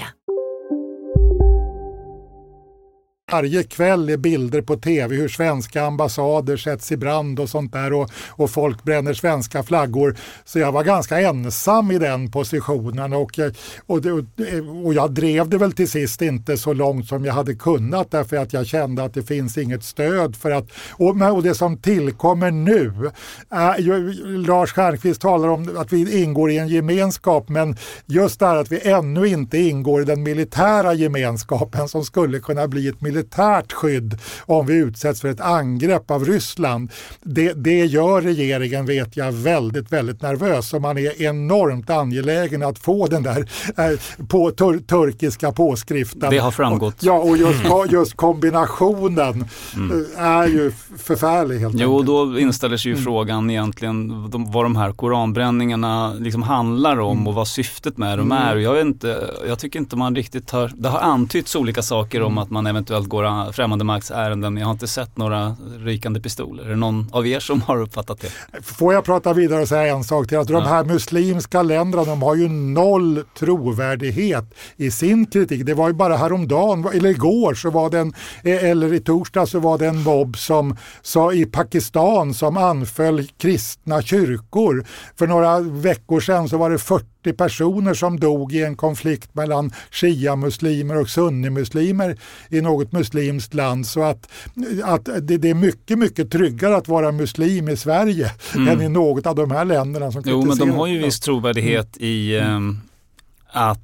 Speaker 21: Varje kväll är bilder på tv hur svenska ambassader sätts i brand och sånt där och, och folk bränner svenska flaggor. Så jag var ganska ensam i den positionen och, och, och jag drev det väl till sist inte så långt som jag hade kunnat därför att jag kände att det finns inget stöd för att, och, och det som tillkommer nu, äh, Lars Stjernkvist talar om att vi ingår i en gemenskap, men just det här att vi ännu inte ingår i den militära gemenskapen som skulle kunna bli ett militär militärt skydd om vi utsätts för ett angrepp av Ryssland. Det, det gör regeringen, vet jag, väldigt, väldigt nervös, och man är enormt angelägen att få den där eh, på tur, turkiska påskriften.
Speaker 18: Det har framgått.
Speaker 21: Och, ja, och just, just kombinationen mm. är ju förfärlig helt
Speaker 18: Jo,
Speaker 21: enkelt.
Speaker 18: då inställer sig ju mm. frågan egentligen de, vad de här koranbränningarna liksom handlar om mm. och vad syftet med dem är. Och jag, vet inte, jag tycker inte man riktigt har... Det har antytts olika saker om att man eventuellt går främmande maktsärenden. Jag har inte sett några rykande pistoler. Är det någon av er som har uppfattat det?
Speaker 21: Får jag prata vidare och säga en sak till? Att de här muslimska länderna, de har ju noll trovärdighet i sin kritik. Det var ju bara häromdagen, eller igår så var det en, eller i torsdag så var det en mobb som sa i Pakistan som anföll kristna kyrkor. För några veckor sedan så var det fyrtio personer som dog i en konflikt mellan shia-muslimer och sunni-muslimer i något muslimskt land. Så att, att det, det är mycket, mycket tryggare att vara muslim i Sverige mm. än i något av de här länderna som kritiserar.
Speaker 18: Jo, men de har ju viss trovärdighet mm. i um, att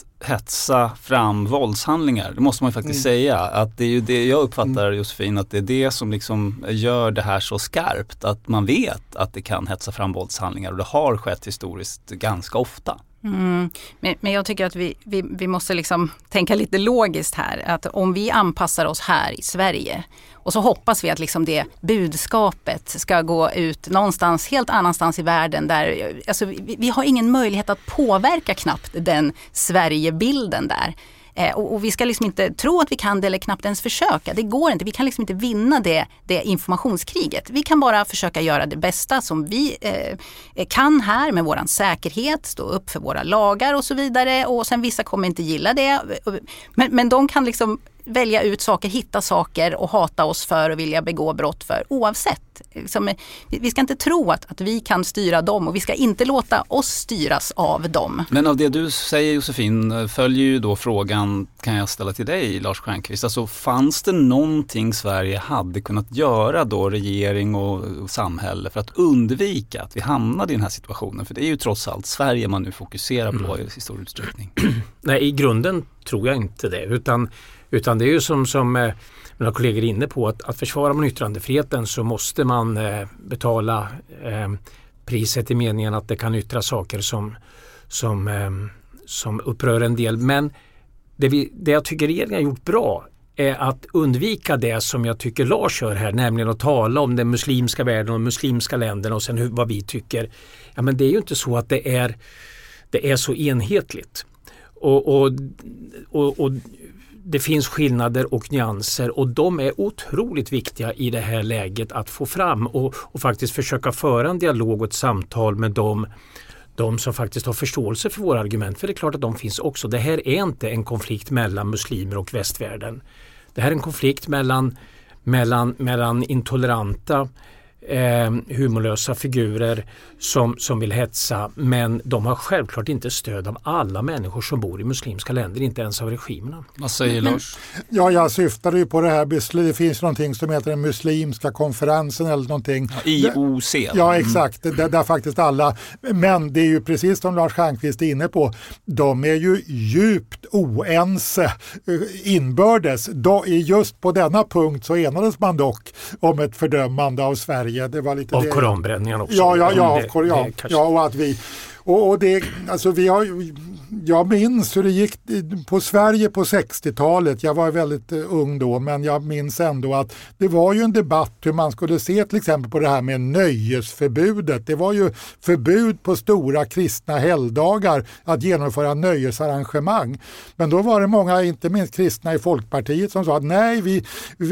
Speaker 18: hetsa fram våldshandlingar. Det måste man ju faktiskt mm. säga. Att det är ju det jag uppfattar, mm. Josefin, att det är det som liksom gör det här så skarpt. Att man vet att det kan hetsa fram våldshandlingar, och det har skett historiskt ganska ofta.
Speaker 19: Mm. Men, men jag tycker att vi, vi, vi måste liksom tänka lite logiskt här. Att om vi anpassar oss här i Sverige och så hoppas vi att liksom det budskapet ska gå ut någonstans helt annanstans i världen där, alltså vi, vi har ingen möjlighet att påverka knappt den Sverigebilden där. Eh, och, och vi ska liksom inte tro att vi kan det eller knappt ens försöka. Det går inte. Vi kan liksom inte vinna det, det informationskriget. Vi kan bara försöka göra det bästa som vi eh, kan här med våran säkerhet, stå upp för våra lagar och så vidare. Och sen vissa kommer inte gilla det. Men, men de kan liksom välja ut saker, hitta saker och hata oss för och vilja begå brott för oavsett. Liksom, vi ska inte tro att, att vi kan styra dem, och vi ska inte låta oss styras av dem.
Speaker 18: Men av det du säger, Josefin, följer ju då frågan, kan jag ställa till dig, Lars Stjernkvist. Alltså, fanns det någonting Sverige hade kunnat göra då, regering och, och samhälle, för att undvika att vi hamnade i den här situationen? För det är ju trots allt Sverige man nu fokuserar på mm. i stor utsträckning.
Speaker 20: Nej, i grunden tror jag inte det, utan Utan det är ju som, som eh, mina kollegor är inne på, att, att försvara man yttrandefriheten så måste man eh, betala eh, priset i meningen att det kan yttra saker som, som, eh, som upprör en del. Men det, vi, det jag tycker regeringen har gjort bra är att undvika det som jag tycker Lars gör här, nämligen att tala om den muslimska världen och de muslimska länderna och sen hur, vad vi tycker. Ja, men det är ju inte så att det är, det är så enhetligt. Och, och, och, och det finns skillnader och nyanser, och de är otroligt viktiga i det här läget att få fram och, och faktiskt försöka föra en dialog och ett samtal med dem, de som faktiskt har förståelse för våra argument. För det är klart att de finns också. Det här är inte en konflikt mellan muslimer och västvärlden. Det här är en konflikt mellan, mellan, mellan intoleranta, Eh, humorlösa figurer som, som vill hetsa, men de har självklart inte stöd av alla människor som bor i muslimska länder, inte ens av regimerna.
Speaker 18: Vad säger Lars?
Speaker 21: Ja, jag syftade ju på det här beslutet. Det finns någonting som heter den muslimska konferensen eller någonting.
Speaker 18: Ja, I O C.
Speaker 21: Ja, exakt. Mm. Där, där faktiskt alla, men det är ju precis som Lars Stjernkvist är inne på, de är ju djupt oense inbördes. Då, just på denna punkt så enades man dock om ett fördömande av Sverige. Det var lite
Speaker 20: av
Speaker 21: det.
Speaker 20: koranbränningen också.
Speaker 21: Ja, ja, ja,
Speaker 20: det,
Speaker 21: kor, ja,
Speaker 20: det
Speaker 21: ja och att vi och, och det, alltså vi har, jag minns hur det gick på Sverige på sextiotalet. Jag var väldigt ung då, men jag minns ändå att det var ju en debatt hur man skulle se till exempel på det här med nöjesförbudet. Det var ju förbud på stora kristna helgdagar att genomföra nöjesarrangemang. Men då var det många, inte minst kristna i Folkpartiet, som sa att nej, vi,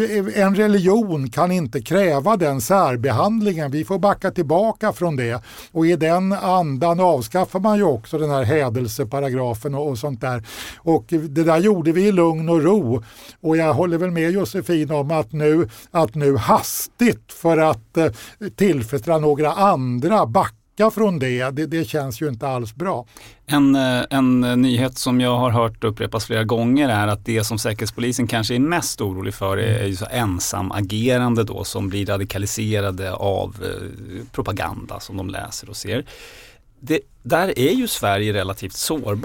Speaker 21: en religion kan inte kräva den särbehandlingen. Vi får backa tillbaka från det. Och i den andan avskaffar man ju också den här hädelseparagrafen och, och sånt där. Och det där gjorde vi i lugn och ro. Och jag håller väl med Josefin om att nu, att nu hastigt för att eh, tillfredsställa några andra backa från det, det, det känns ju inte alls bra.
Speaker 18: En, en nyhet som jag har hört upprepas flera gånger är att det som Säkerhetspolisen kanske är mest orolig för är ju så ensamagerande då, som blir radikaliserade av eh, propaganda som de läser och ser. Det, där är ju Sverige relativt sårbart,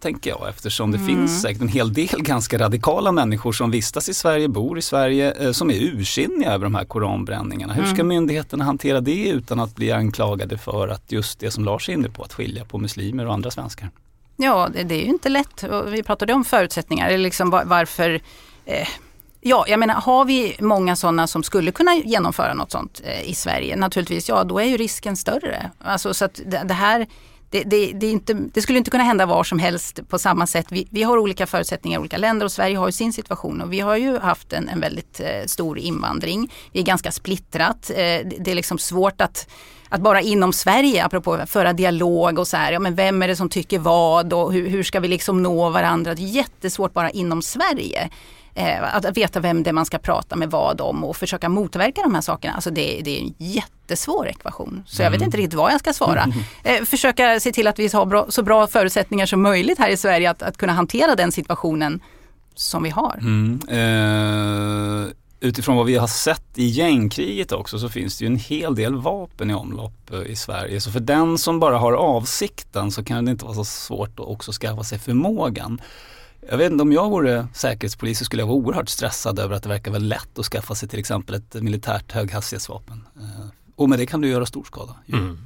Speaker 18: tänker jag, eftersom det
Speaker 19: Mm.
Speaker 18: finns säkert en hel del ganska radikala människor som vistas i Sverige, bor i Sverige, eh, som är ursinniga över de här koranbränningarna. Hur ska
Speaker 19: Mm.
Speaker 18: myndigheterna hantera det utan att bli anklagade för att just det som Lars är inne på, att skilja på muslimer och andra svenskar?
Speaker 19: Ja, det, det är ju inte lätt. Och vi pratade om förutsättningar, eller liksom var, varför... Eh, ja, jag menar, har vi många sådana som skulle kunna genomföra något sånt eh, i Sverige, naturligtvis, ja, då är ju risken större. Alltså, så att det, det här... Det, det, det, är inte, det skulle inte kunna hända var som helst på samma sätt. Vi, vi har olika förutsättningar i olika länder och Sverige har ju sin situation. Och vi har ju haft en, en väldigt eh, stor invandring. Vi är ganska splittrat. Eh, det, det är liksom svårt att, att bara inom Sverige, apropå föra dialog och så här, ja, men vem är det som tycker vad och hur, hur ska vi liksom nå varandra? Det är jättesvårt bara inom Sverige. Eh, att, att veta vem det är man ska prata med vad om och försöka motverka de här sakerna. Alltså det, det är en jättesvår ekvation. Så jag vet inte riktigt vad jag ska svara. Eh, försöka se till att vi har bra, så bra förutsättningar som möjligt här i Sverige att, att kunna hantera den situationen som vi har.
Speaker 18: Mm. Eh, utifrån vad vi har sett i gängkriget också, så finns det ju en hel del vapen i omlopp eh, i Sverige. Så för den som bara har avsikten så kan det inte vara så svårt att också skaffa sig förmågan. Jag vet inte, om jag vore säkerhetspolis så skulle jag vara oerhört stressad över att det verkar väl lätt att skaffa sig till exempel ett militärt höghastighetsvapen. Eh, och med det kan du göra stor skada.
Speaker 20: Mm.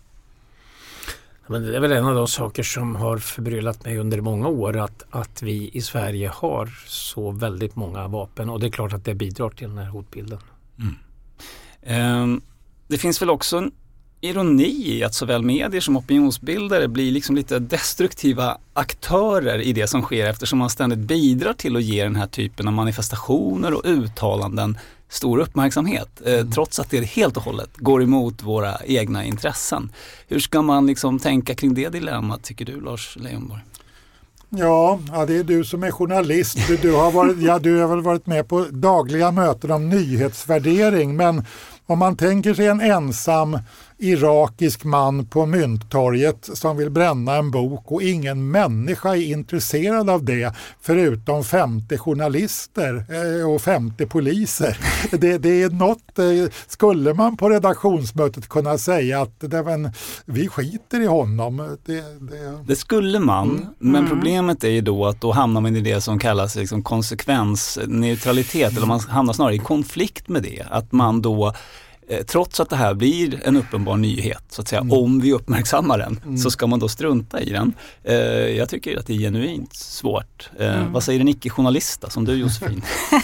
Speaker 20: Men det är väl en av de saker som har förbryllat mig under många år, att, att vi i Sverige har så väldigt många vapen, och det är klart att det bidrar till den här hotbilden.
Speaker 18: Mm. Eh, det finns väl också en ironi i att såväl medier som opinionsbildare blir liksom lite destruktiva aktörer i det som sker, eftersom man ständigt bidrar till att ge den här typen av manifestationer och uttalanden stor uppmärksamhet, eh, trots att det helt och hållet går emot våra egna intressen. Hur ska man liksom tänka kring det dilemmat, tycker du, Lars Leijonborg?
Speaker 21: Ja, ja, det är du som är journalist. Du, du, har varit, ja, du har väl varit med på dagliga möten om nyhetsvärdering, men om man tänker sig en ensam irakisk man på Mynttorget som vill bränna en bok och ingen människa är intresserad av det förutom femtio journalister och femtio poliser. Det, det är något, skulle man på redaktionsmötet kunna säga att det, men, vi skiter i honom. Det, det...
Speaker 18: det skulle man, mm. men
Speaker 21: Mm.
Speaker 18: problemet är ju då att då hamnar man i det som kallas liksom konsekvensneutralitet, eller man hamnar snarare i konflikt med det. Att man då trots att det här blir en uppenbar nyhet, så att säga, mm. om vi uppmärksammar den, mm. så ska man då strunta i den. Eh, jag tycker att det är genuint svårt. Eh, mm. Vad säger en icke-journalist som du, Josefin?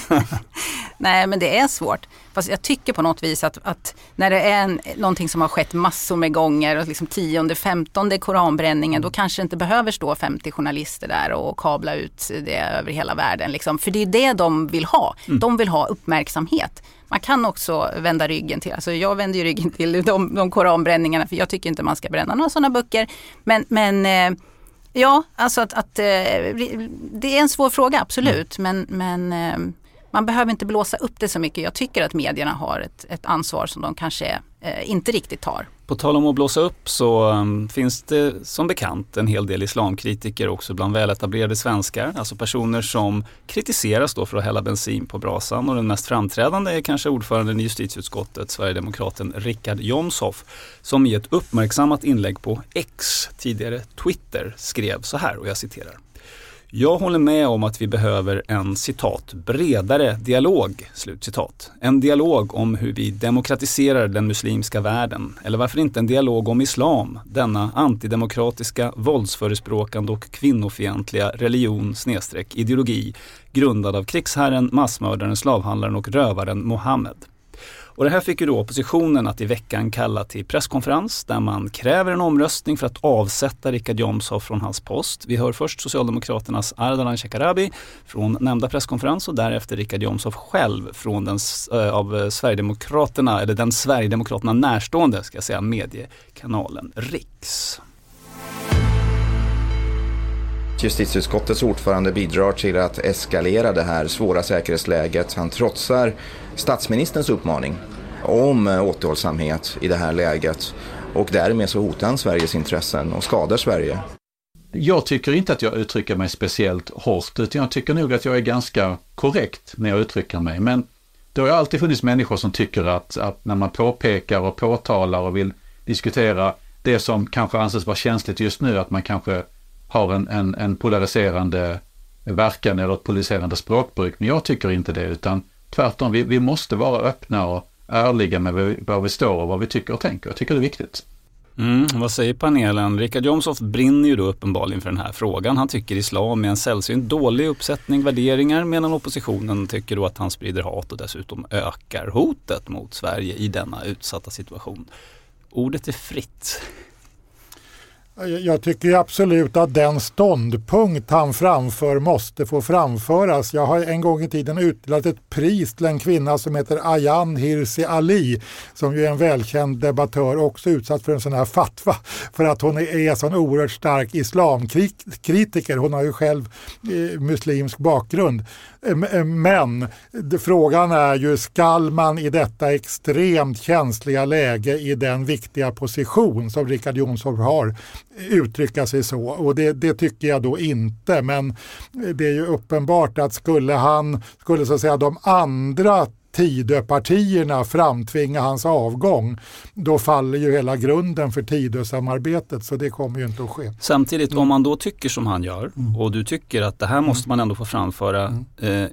Speaker 19: Nej, men det är svårt. Fast jag tycker på något vis att, att när det är en, någonting som har skett massor med gånger och liksom tionde, femtonde koranbränningen, då kanske inte behöver stå femtio journalister där och kabla ut det över hela världen. Liksom. För det är det de vill ha. Mm. De vill ha uppmärksamhet. Man kan också vända ryggen till, alltså jag vänder ju ryggen till de, de koranbränningarna, för jag tycker inte man ska bränna några sådana böcker. Men, men eh, ja, alltså att, att eh, det är en svår fråga, absolut. Mm. Men, men eh, man behöver inte blåsa upp det så mycket. Jag tycker att medierna har ett, ett ansvar som de kanske eh, inte riktigt tar.
Speaker 18: På tal om att blåsa upp så um, finns det som bekant en hel del islamkritiker också bland väletablerade svenskar. Alltså personer som kritiseras då för att hälla bensin på brasan. Och den mest framträdande är kanske ordföranden i justitieutskottet, Sverigedemokraten Richard Jomshof, som i ett uppmärksammat inlägg på X, tidigare Twitter, skrev så här, och jag citerar: Jag håller med om att vi behöver en, citat, bredare dialog, slutcitat. En dialog om hur vi demokratiserar den muslimska världen. Eller varför inte en dialog om islam, denna antidemokratiska, våldsförespråkande och kvinnofientliga religion snedstreck ideologi, grundad av krigsherren, massmördaren, slavhandlaren och rövaren Mohammed. Och det här fick ju då oppositionen att i veckan kalla till presskonferens där man kräver en omröstning för att avsätta Richard Jomshof från hans post. Vi hör först Socialdemokraternas Ardalan Shekarabi från nämnda presskonferens och därefter Richard Jomshof själv från den äh, av Sverigedemokraterna, eller den Sverigedemokraterna närstående, ska jag säga, mediekanalen Riks.
Speaker 6: Justitieutskottets ordförande bidrar till att eskalera det här svåra säkerhetsläget. Han trotsar statsministerns uppmaning om återhållsamhet i det här läget, och därmed så hotar han Sveriges intressen och skadar Sverige.
Speaker 8: Jag tycker inte att jag uttrycker mig speciellt hårt, utan jag tycker nog att jag är ganska korrekt när jag uttrycker mig. Men det har ju alltid funnits människor som tycker att, att när man påpekar och påtalar och vill diskutera det som kanske anses vara känsligt just nu, att man kanske har en, en, en polariserande verkan eller ett polariserande språkbruk. Men jag tycker inte det, utan tvärtom, vi, vi måste vara öppna och ärliga med var vi, var vi står och vad vi tycker och tänker. Jag tycker det är viktigt.
Speaker 18: Mm, vad säger panelen? Richard Jomshof brinner ju då uppenbarligen för den här frågan. Han tycker islam är en sällsynt dålig uppsättning värderingar, medan oppositionen tycker då att han sprider hat och dessutom ökar hotet mot Sverige i denna utsatta situation. Ordet är fritt.
Speaker 21: Jag tycker absolut att den ståndpunkt han framför måste få framföras. Jag har en gång i tiden utdelat ett pris till en kvinna som heter Ayaan Hirsi Ali, som ju är en välkänd debattör, också utsatt för en sån här fatwa för att hon är en sån oerhört stark islamkritiker. Hon har ju själv eh, muslimsk bakgrund. Men frågan är ju, skall man i detta extremt känsliga läge i den viktiga position som Richard Jomshof har uttrycka sig så? Och det, det tycker jag då inte, men det är ju uppenbart att skulle han, skulle så att säga de andra Tidöpartierna framtvinga hans avgång, då faller ju hela grunden för Tidö-samarbetet, så det kommer ju inte att ske.
Speaker 18: Samtidigt, om man då tycker som han gör, mm. och du tycker att det här måste man ändå få framföra, mm. eh,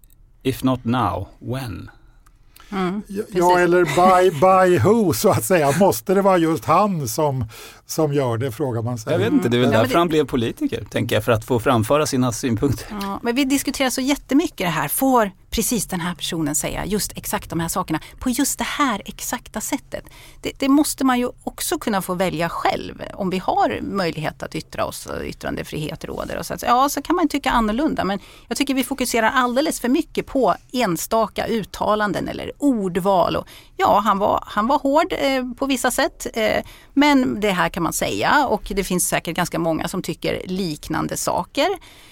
Speaker 18: if not now, when?
Speaker 21: Mm. Ja, eller by, by who, så att säga. Måste det vara just han som, som gör det, frågar man sig.
Speaker 18: Jag vet inte, det är väl
Speaker 21: mm.
Speaker 18: därför han blev politiker, tänker jag, för att få framföra sina synpunkter.
Speaker 19: Ja, men vi diskuterar så jättemycket det här. Får precis den här personen säga just exakt de här sakerna på just det här exakta sättet? Det, det måste man ju också kunna få välja själv. Om vi har möjlighet att yttra oss, yttrandefrihet råder och så, att, ja, så kan man tycka annorlunda. Men jag tycker vi fokuserar alldeles för mycket på enstaka uttalanden eller ordval. Och, ja, han var, han var hård eh, på vissa sätt, eh, men det här kan man säga, och det finns säkert ganska många som tycker liknande saker.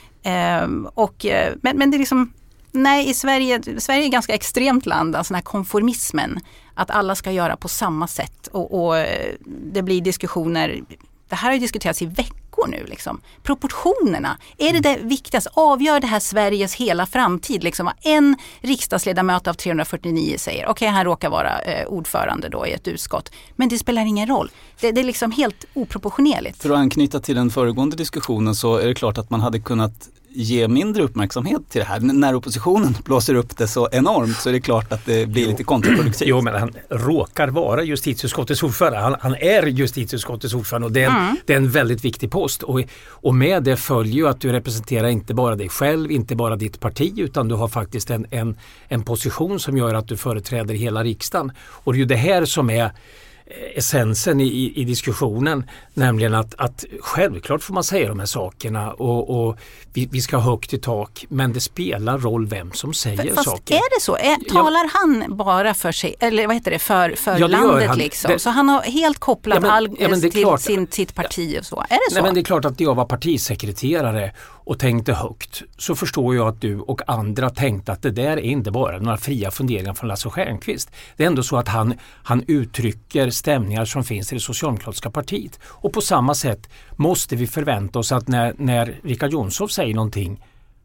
Speaker 19: Eh, och, eh, men, men det är liksom, nej, i Sverige, Sverige är ett ganska extremt land, alltså den här konformismen, att alla ska göra på samma sätt, och, och det blir diskussioner. Det här har ju diskuterats i veckor nu. Liksom. Proportionerna, är det det viktigaste? Avgör det här Sveriges hela framtid? Liksom? En riksdagsledamot av trehundrafyrtionio säger, okej, okay, han råkar vara eh, ordförande då i ett utskott. Men det spelar ingen roll. Det, det är liksom helt oproportionerligt.
Speaker 18: För att anknyta till den föregående diskussionen, så är det klart att man hade kunnat ge mindre uppmärksamhet till det här. När oppositionen blåser upp det så enormt, så är det klart att det blir lite kontraproduktivt.
Speaker 20: Jo, men han råkar vara justitieutskottets ordförande. Han, han är justitieutskottets ordförande, och det är, en, mm. det är en väldigt viktig post. Och, och med det följer ju att du representerar inte bara dig själv, inte bara ditt parti, utan du har faktiskt en, en, en position som gör att du företräder hela riksdagen. Och det är ju det här som är essensen i, i diskussionen, nämligen att, att självklart får man säga de här sakerna, och, och vi, vi ska ha högt i tak, men det spelar roll vem som säger
Speaker 19: Fast
Speaker 20: saker.
Speaker 19: Är det så? Är, talar ja, han bara för sig, eller vad heter det, för, för
Speaker 20: ja, det
Speaker 19: landet
Speaker 20: han.
Speaker 19: liksom?
Speaker 20: Det,
Speaker 19: så han har helt kopplat
Speaker 20: ja, men,
Speaker 19: all,
Speaker 20: ja,
Speaker 19: till
Speaker 20: klart,
Speaker 19: sin, sitt parti och så. Är det så?
Speaker 20: Nej, men det är klart att jag var partisekreterare och tänkte högt, så förstår jag att du och andra tänkte att det där är inte bara några fria funderingar från Lasse Stjernkvist. Det är ändå så att han, han uttrycker stämningar som finns i det socialdemokratiska partiet. Och på samma sätt måste vi förvänta oss att när, när Richard Jomshof säger någonting,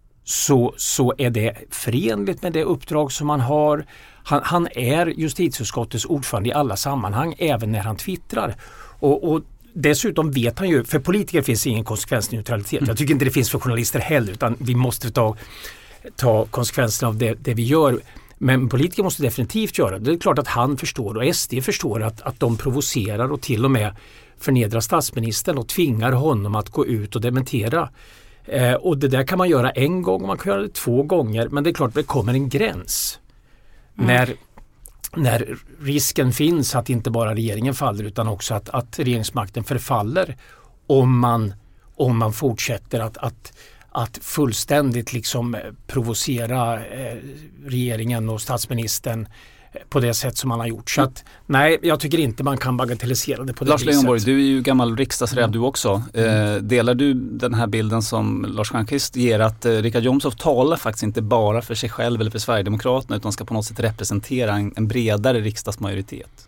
Speaker 20: så, så är det förenligt med det uppdrag som han har. Han, han är justitieutskottets ordförande i alla sammanhang, även när han twittrar. Och, och dessutom vet han ju, för politiker finns ingen konsekvensneutralitet. Jag tycker inte det finns för journalister heller, utan vi måste ta, ta konsekvenserna av det, det vi gör. Men politiker måste definitivt göra det. Det är klart att han förstår, och S D förstår, att, att de provocerar och till och med förnedrar statsministern och tvingar honom att gå ut och dementera. Eh, och det där kan man göra en gång, man kan göra det två gånger, men det är klart att det kommer en gräns. Mm. När, när risken finns att inte bara regeringen faller, utan också att, att regeringsmakten förfaller om man, om man fortsätter att, att att fullständigt liksom provocera eh, regeringen och statsministern på det sätt som man har gjort. Så att, nej, jag tycker inte man kan bagatellisera det på det
Speaker 18: Lars
Speaker 20: viset.
Speaker 18: Leijonborg, du är ju gammal riksdagsräv mm. du också. Eh, delar du den här bilden som Lars Stjernkvist ger, att eh, Richard Jomshof talar faktiskt inte bara för sig själv eller för Sverigedemokraterna, utan ska på något sätt representera en, en bredare riksdagsmajoritet?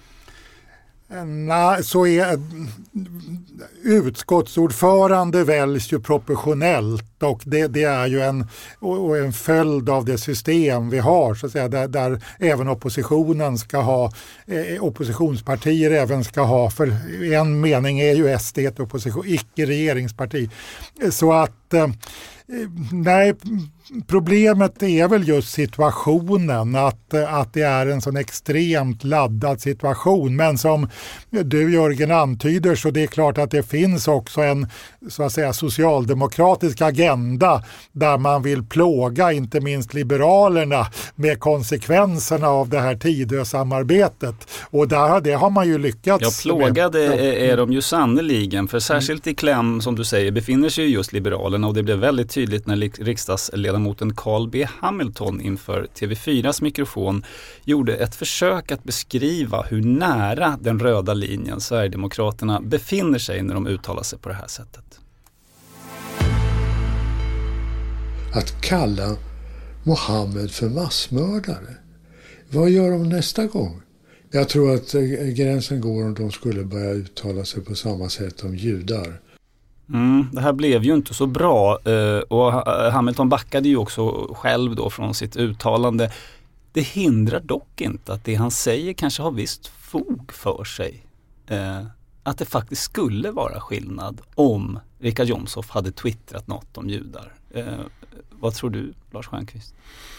Speaker 21: Nej, så är utskottsordförande väljs ju proportionellt och det, det är ju en, och en följd av det system vi har så att säga, där, där även oppositionen ska ha, eh, oppositionspartier även ska ha, för en mening är ju S D ett opposition, icke-regeringsparti. Så att eh, nej, problemet är väl just situationen, att, att det är en sån extremt laddad situation. Men som du Jörgen antyder så det är klart att det finns också en så att säga socialdemokratisk agenda där man vill plåga inte minst liberalerna med konsekvenserna av det här Tidö-samarbetet. Och där, det har man ju lyckats.
Speaker 18: Ja, plågade med. är, är de ju sannoliken, för särskilt i kläm som du säger befinner sig just liberalerna, och det blev väldigt tydligt när riksdagsledamoten Carl B. Hamilton inför T V fyras mikrofon gjorde ett försök att beskriva hur nära den röda linjen Sverigedemokraterna befinner sig när de uttalar sig på det här sättet.
Speaker 10: Att kalla Mohammed för massmördare. Vad gör de nästa gång? Jag tror att gränsen går om de skulle börja uttala sig på samma sätt om judar.
Speaker 18: Mm, det här blev ju inte så bra och Hamilton backade ju också själv då från sitt uttalande. Det hindrar dock inte att det han säger kanske har visst fog för sig. Att det faktiskt skulle vara skillnad om Richard Jomshof hade twittrat något om judar. Vad tror du, Lars Stjernkvist?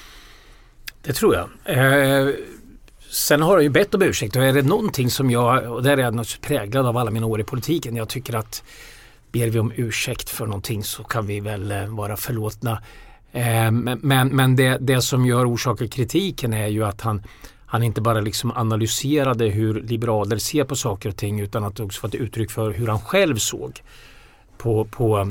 Speaker 20: Det tror jag. Eh, sen har jag ju bett om ursäkt, och är det någonting som jag, och där är jag naturligtvis präglad av alla mina år i politiken, jag tycker att ber vi om ursäkt för någonting så kan vi väl eh, vara förlåtna. Eh, men men det, det som gör orsakar kritiken är ju att han, han inte bara liksom analyserade hur liberaler ser på saker och ting, utan att också fått uttryck för hur han själv såg på, på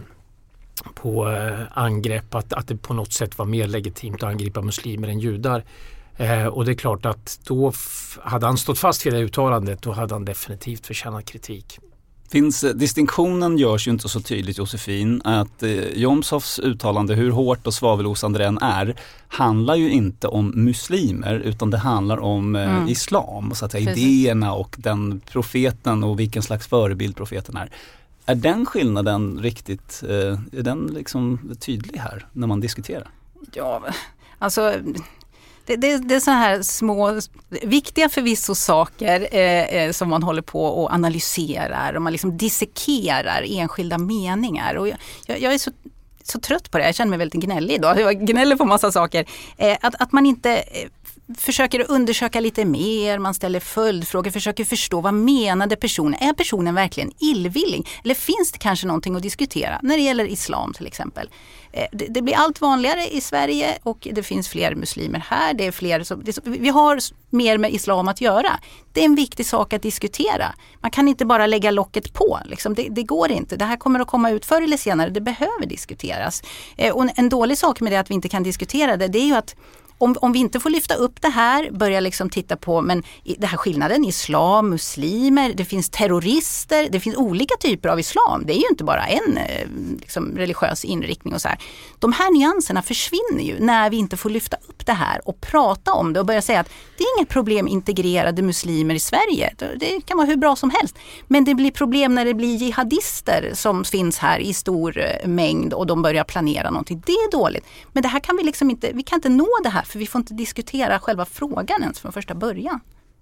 Speaker 20: på eh, angrepp, att, att det på något sätt var mer legitimt att angripa muslimer än judar. Eh, och det är klart att då f- hade han stått fast vid det uttalandet, då hade han definitivt förtjänat kritik.
Speaker 18: Finns, distinktionen görs ju inte så tydligt, Josefin, att eh, Jomshofs uttalande, hur hårt och svavelosande den är, handlar ju inte om muslimer, utan det handlar om eh, mm. islam, så att säga, idéerna och den profeten och vilken slags förebild profeten är. Är den skillnaden riktigt, är den liksom tydlig här när man diskuterar?
Speaker 19: Ja, alltså det, det, det är så här små, viktiga förvisso saker eh, som man håller på och analyserar, och man liksom dissekerar enskilda meningar. Och jag, jag, jag är så, så trött på det, jag känner mig väldigt gnällig idag, jag gnäller på massa saker. Eh, att, att man inte... Eh, försöker undersöka lite mer, man ställer följdfrågor, försöker förstå vad menade personen. Är personen verkligen illvillig? Eller finns det kanske någonting att diskutera när det gäller islam till exempel? Det, det blir allt vanligare i Sverige och det finns fler muslimer här. Det är fler som, det, vi har mer med islam att göra. Det är en viktig sak att diskutera. Man kan inte bara lägga locket på. Liksom. Det, det går inte. Det här kommer att komma ut förr eller senare. Det behöver diskuteras. Och en dålig sak med det att vi inte kan diskutera det, det är ju att Om, om vi inte får lyfta upp det här, börja liksom titta på, men det här skillnaden, islam, muslimer, det finns terrorister, det finns olika typer av islam. Det är ju inte bara en liksom, religiös inriktning och så här. De här nyanserna försvinner ju när vi inte får lyfta upp det här och prata om det och börja säga att det är inget problem integrerade muslimer i Sverige. Det kan vara hur bra som helst. Men det blir problem när det blir jihadister som finns här i stor mängd och de börjar planera någonting. Det är dåligt. Men det här kan vi liksom inte, vi kan inte nå det här, för vi får inte diskutera själva frågan ens från första början.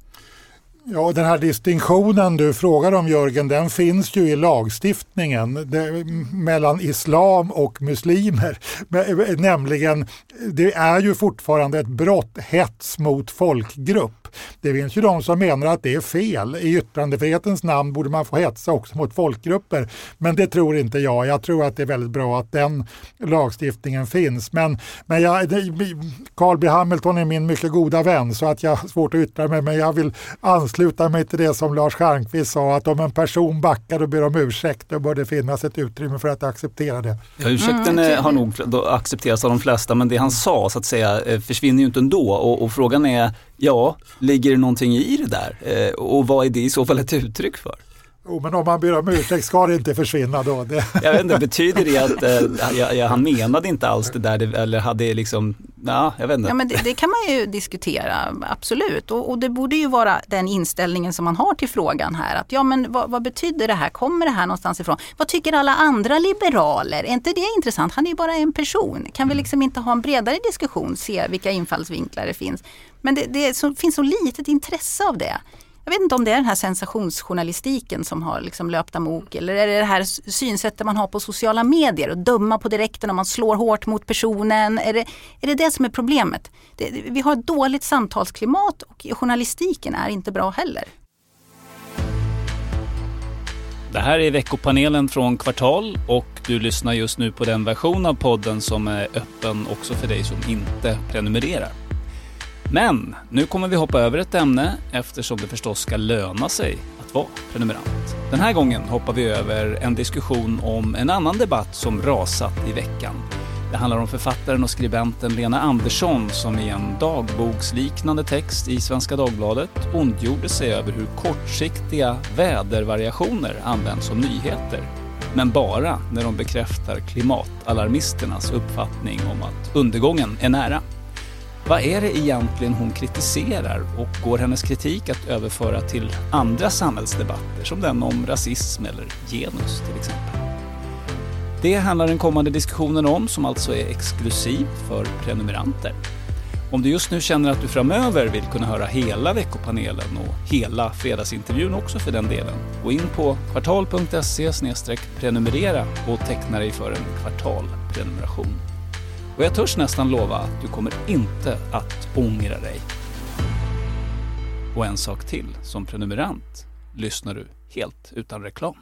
Speaker 21: Ja, den här distinktionen du frågar om, Jörgen, den finns ju i lagstiftningen det, mellan islam och muslimer. Nämligen, det är ju fortfarande ett brott, hets mot folkgrupp. Det finns ju de som menar att det är fel. I yttrandefrihetens namn borde man få hetsa också mot folkgrupper. Men det tror inte jag. Jag tror att det är väldigt bra att den lagstiftningen finns. Men, men jag, Carl B. Hamilton är min mycket goda vän, så att jag har svårt att yttra mig. Men jag vill ansluta mig till det som Lars Stjernkvist sa, att om en person backar och ber om ursäkt, då bör det finnas ett utrymme för att acceptera det.
Speaker 18: Ja, ursäkten mm. har nog accepterats av de flesta, men det han sa så att säga försvinner ju inte ändå. Och, och frågan är, ja, ligger det någonting i det där? Eh, och vad är det i så fall ett uttryck för?
Speaker 21: Jo, men om man ber om ursäkt ska det inte försvinna då. Det.
Speaker 18: Jag vet inte, betyder det att eh, jag, jag, han menade inte alls det där, eller hade liksom Ja, jag vet inte.
Speaker 19: Ja, men det, det kan man ju diskutera, absolut. Och, och det borde ju vara den inställningen som man har till frågan här. Att ja, men vad, vad betyder det här? Kommer det här någonstans ifrån? Vad tycker alla andra liberaler? Är inte det intressant? Han är ju bara en person. Kan vi liksom inte ha en bredare diskussion? Se vilka infallsvinklar det finns. Men det, det så, finns så litet intresse av det. Jag vet inte om det är den här sensationsjournalistiken som har liksom löpt amok, eller är det det här synsättet man har på sociala medier och döma på direkten om man slår hårt mot personen. Är det är det, det som är problemet? Det, vi har ett dåligt samtalsklimat och journalistiken är inte bra heller.
Speaker 18: Det här är veckopanelen från Kvartal och du lyssnar just nu på den version av podden som är öppen också för dig som inte prenumererar. Men nu kommer vi hoppa över ett ämne eftersom det förstås ska löna sig att vara prenumerant. Den här gången hoppar vi över en diskussion om en annan debatt som rasat i veckan. Det handlar om författaren och skribenten Lena Andersson som i en dagboksliknande text i Svenska Dagbladet ondgjorde sig över hur kortsiktiga vädervariationer används som nyheter. Men bara när de bekräftar klimatalarmisternas uppfattning om att undergången är nära. Vad är det egentligen hon kritiserar och går hennes kritik att överföra till andra samhällsdebatter som den om rasism eller genus till exempel? Det handlar den kommande diskussionen om som alltså är exklusiv för prenumeranter. Om du just nu känner att du framöver vill kunna höra hela veckopanelen och hela fredagsintervjun också för den delen, gå in på kvartal punkt se slash prenumerera och teckna dig för en kvartalprenumeration. Och jag törs nästan lova att du kommer inte att ångra dig. Och en sak till, som prenumerant lyssnar du helt utan reklam.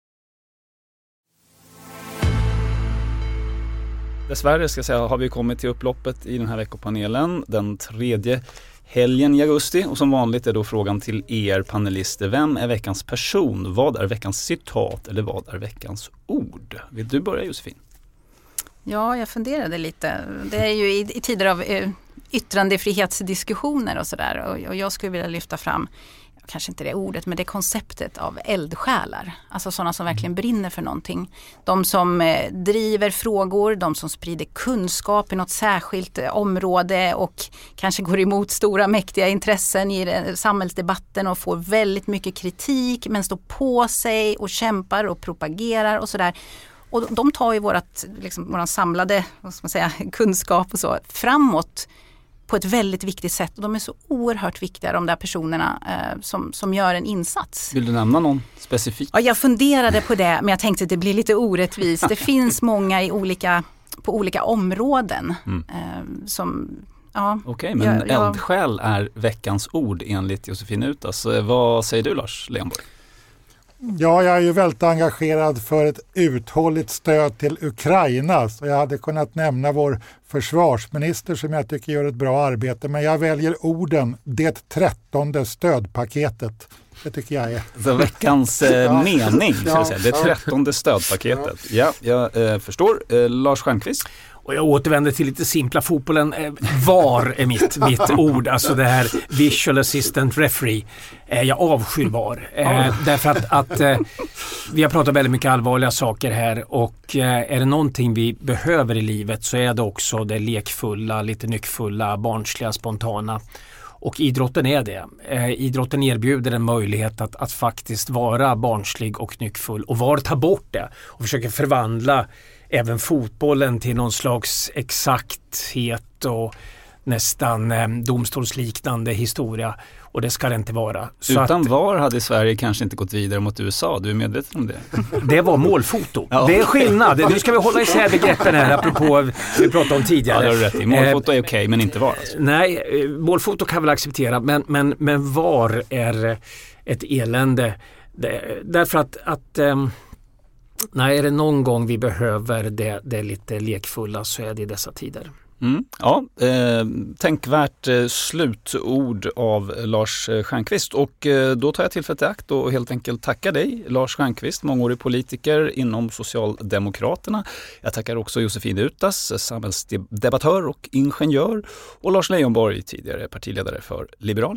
Speaker 18: Dessvärre ska jag säga har vi kommit till upploppet i den här veckopanelen den tredje helgen i augusti. Och som vanligt är då frågan till er panelister: vem är veckans person? Vad är veckans citat? Eller vad är veckans ord? Vill du börja, Josefin?
Speaker 19: Ja, jag funderade lite. Det är ju i, i tider av eh, yttrandefrihetsdiskussioner och sådär. Och, och jag skulle vilja lyfta fram, kanske inte det ordet, men det konceptet av eldsjälar. Alltså sådana som verkligen brinner för någonting. De som eh, driver frågor, de som sprider kunskap i något särskilt eh, område och kanske går emot stora mäktiga intressen i eh, samhällsdebatten och får väldigt mycket kritik men står på sig och kämpar och propagerar och sådär. Och de tar ju vårat, liksom, våran samlade vad ska man säga, kunskap och så framåt på ett väldigt viktigt sätt. Och de är så oerhört viktiga, de där personerna eh, som, som gör en insats.
Speaker 18: Vill du nämna någon specifik?
Speaker 19: Ja, jag funderade på det, men jag tänkte att det blir lite orättvist. Det finns många i olika, på olika områden. Mm. Eh, som, ja,
Speaker 18: Okej, men jag, jag... eldsjäl är veckans ord enligt Josefin Utas. Vad säger du, Lars Leijonborg?
Speaker 21: Ja, jag är ju väldigt engagerad för ett uthålligt stöd till Ukraina. Så jag hade kunnat nämna vår försvarsminister som jag tycker gör ett bra arbete. Men jag väljer orden det trettonde stödpaketet. Det tycker jag är.
Speaker 18: Så veckans eh, mening, ska jag säga. Det trettonde stödpaketet. Ja, jag eh, förstår. Eh, Lars Stjernkvist?
Speaker 20: Och jag återvänder till lite simpla fotbollen. VAR är mitt, mitt ord. Alltså det här Visual Assistant Referee. Jag avskyr VAR. Eh, därför att, att eh, vi har pratat väldigt mycket allvarliga saker här. Och eh, är det någonting vi behöver i livet så är det också det lekfulla, lite nyckfulla, barnsliga, spontana. Och idrotten är det. Eh, idrotten erbjuder en möjlighet att, att faktiskt vara barnslig och nyckfull. Och VAR tar bort det och försöker förvandla även fotbollen till någon slags exakthet och nästan eh, domstolsliknande historia. Och det ska det inte vara. Så
Speaker 18: Utan
Speaker 20: att,
Speaker 18: VAR hade Sverige kanske inte gått vidare mot U S A. Du är medveten om det?
Speaker 20: Det var målfoto. Ja. Det är skillnad. Nu ska vi hålla isär begreppen här apropå vi pratade om tidigare.
Speaker 18: Ja, det är rätt. Målfoto är okej, okay, men inte VAR. Alltså.
Speaker 20: Nej, målfoto kan väl acceptera. Men, men, men VAR är ett elände. Det, därför att... att um, nej, är det någon gång vi behöver det, det lite lekfulla så är det i dessa tider.
Speaker 18: Mm, ja, eh, tänkvärt eh, slutord av Lars Stjernkvist. Och eh, då tar jag tillfället i akt och helt enkelt tacka dig, Lars Stjernkvist, mångårig politiker inom Socialdemokraterna. Jag tackar också Josefin Utas, samhällsdebattör och ingenjör, och Lars Leijonborg, tidigare partiledare för Liberalerna.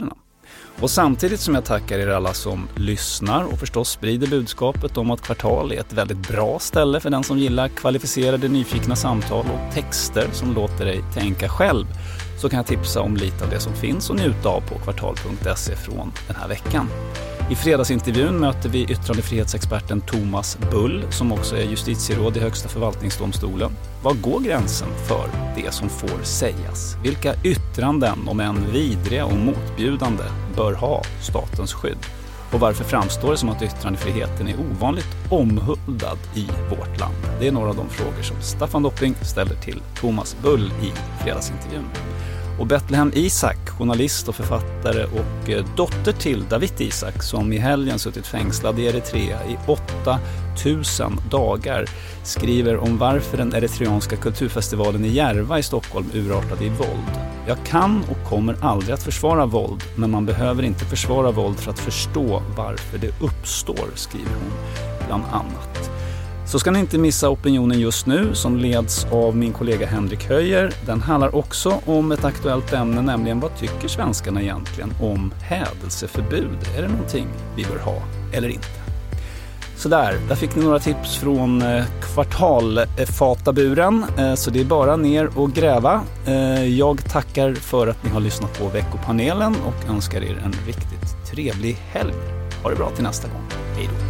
Speaker 18: Och samtidigt som jag tackar er alla som lyssnar och förstås sprider budskapet om att Kvartal är ett väldigt bra ställe för den som gillar kvalificerade nyfikna samtal och texter som låter dig tänka själv, så kan jag tipsa om lite av det som finns och njuta av på kvartal punkt se från den här veckan. I fredagsintervjun möter vi yttrandefrihetsexperten Thomas Bull, som också är justitieråd i Högsta förvaltningsdomstolen. Var går gränsen för det som får sägas? Vilka yttranden, om än vidriga och motbjudande, bör ha statens skydd? Och varför framstår det som att yttrandefriheten är ovanligt omhuldad i vårt land? Det är några av de frågor som Staffan Dopping ställer till Thomas Bull i fredagsintervjun. Och Betlehem Isak, journalist och författare och dotter till David Isak, som i helgen suttit fängslad i Eritrea i åtta tusen dagar, skriver om varför den eritreanska kulturfestivalen i Järva i Stockholm urartade i våld. Jag kan och kommer aldrig att försvara våld, men man behöver inte försvara våld för att förstå varför det uppstår, skriver hon bland annat. Så ska ni inte missa opinionen just nu, som leds av min kollega Henrik Höjer. Den handlar också om ett aktuellt ämne, nämligen vad tycker svenskarna egentligen om hädelseförbud? Är det någonting vi bör ha eller inte? Så där, där fick ni några tips från kvartalfataburen, så det är bara ner och gräva. Jag tackar för att ni har lyssnat på veckopanelen och önskar er en riktigt trevlig helg. Ha det bra till nästa gång. Hej då.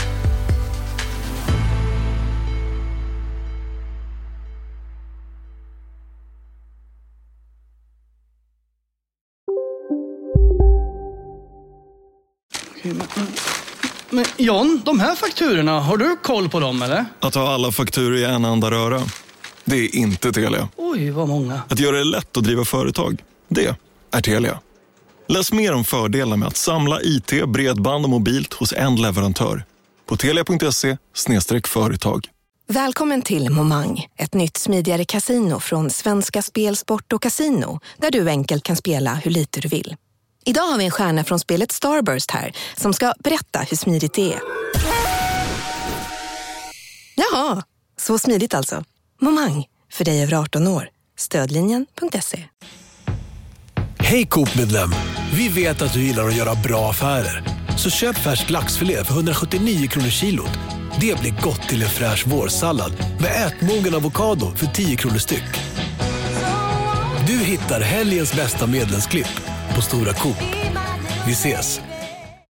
Speaker 4: Men John, de här fakturorna, har du koll på dem eller?
Speaker 5: Att ha alla fakturor i en enda röra, det är inte Telia.
Speaker 4: Oj, vad många.
Speaker 5: Att göra det lätt att driva företag, det är Telia. Läs mer om fördelar med att samla I T, bredband och mobilt hos en leverantör på telia punkt se slash företag.
Speaker 9: Välkommen till Momang, ett nytt smidigare kasino från Svenska Spel, Sport och Casino, där du enkelt kan spela hur lite du vill. Idag har vi en stjärna från spelet Starburst här som ska berätta hur smidigt det är. Jaha, så smidigt alltså. Momang, för dig över arton år. Stödlinjen punkt se.
Speaker 11: Hej Coop-medlem! Vi vet att du gillar att göra bra affärer. Så köp färsk laxfilé för hundrasjuttionio kronor kilot. Det blir gott till en fräsch vårsallad med ätmogen avokado för tio kronor styck. Du hittar helgens bästa medlemsklipp på Stora Coop. Vi ses!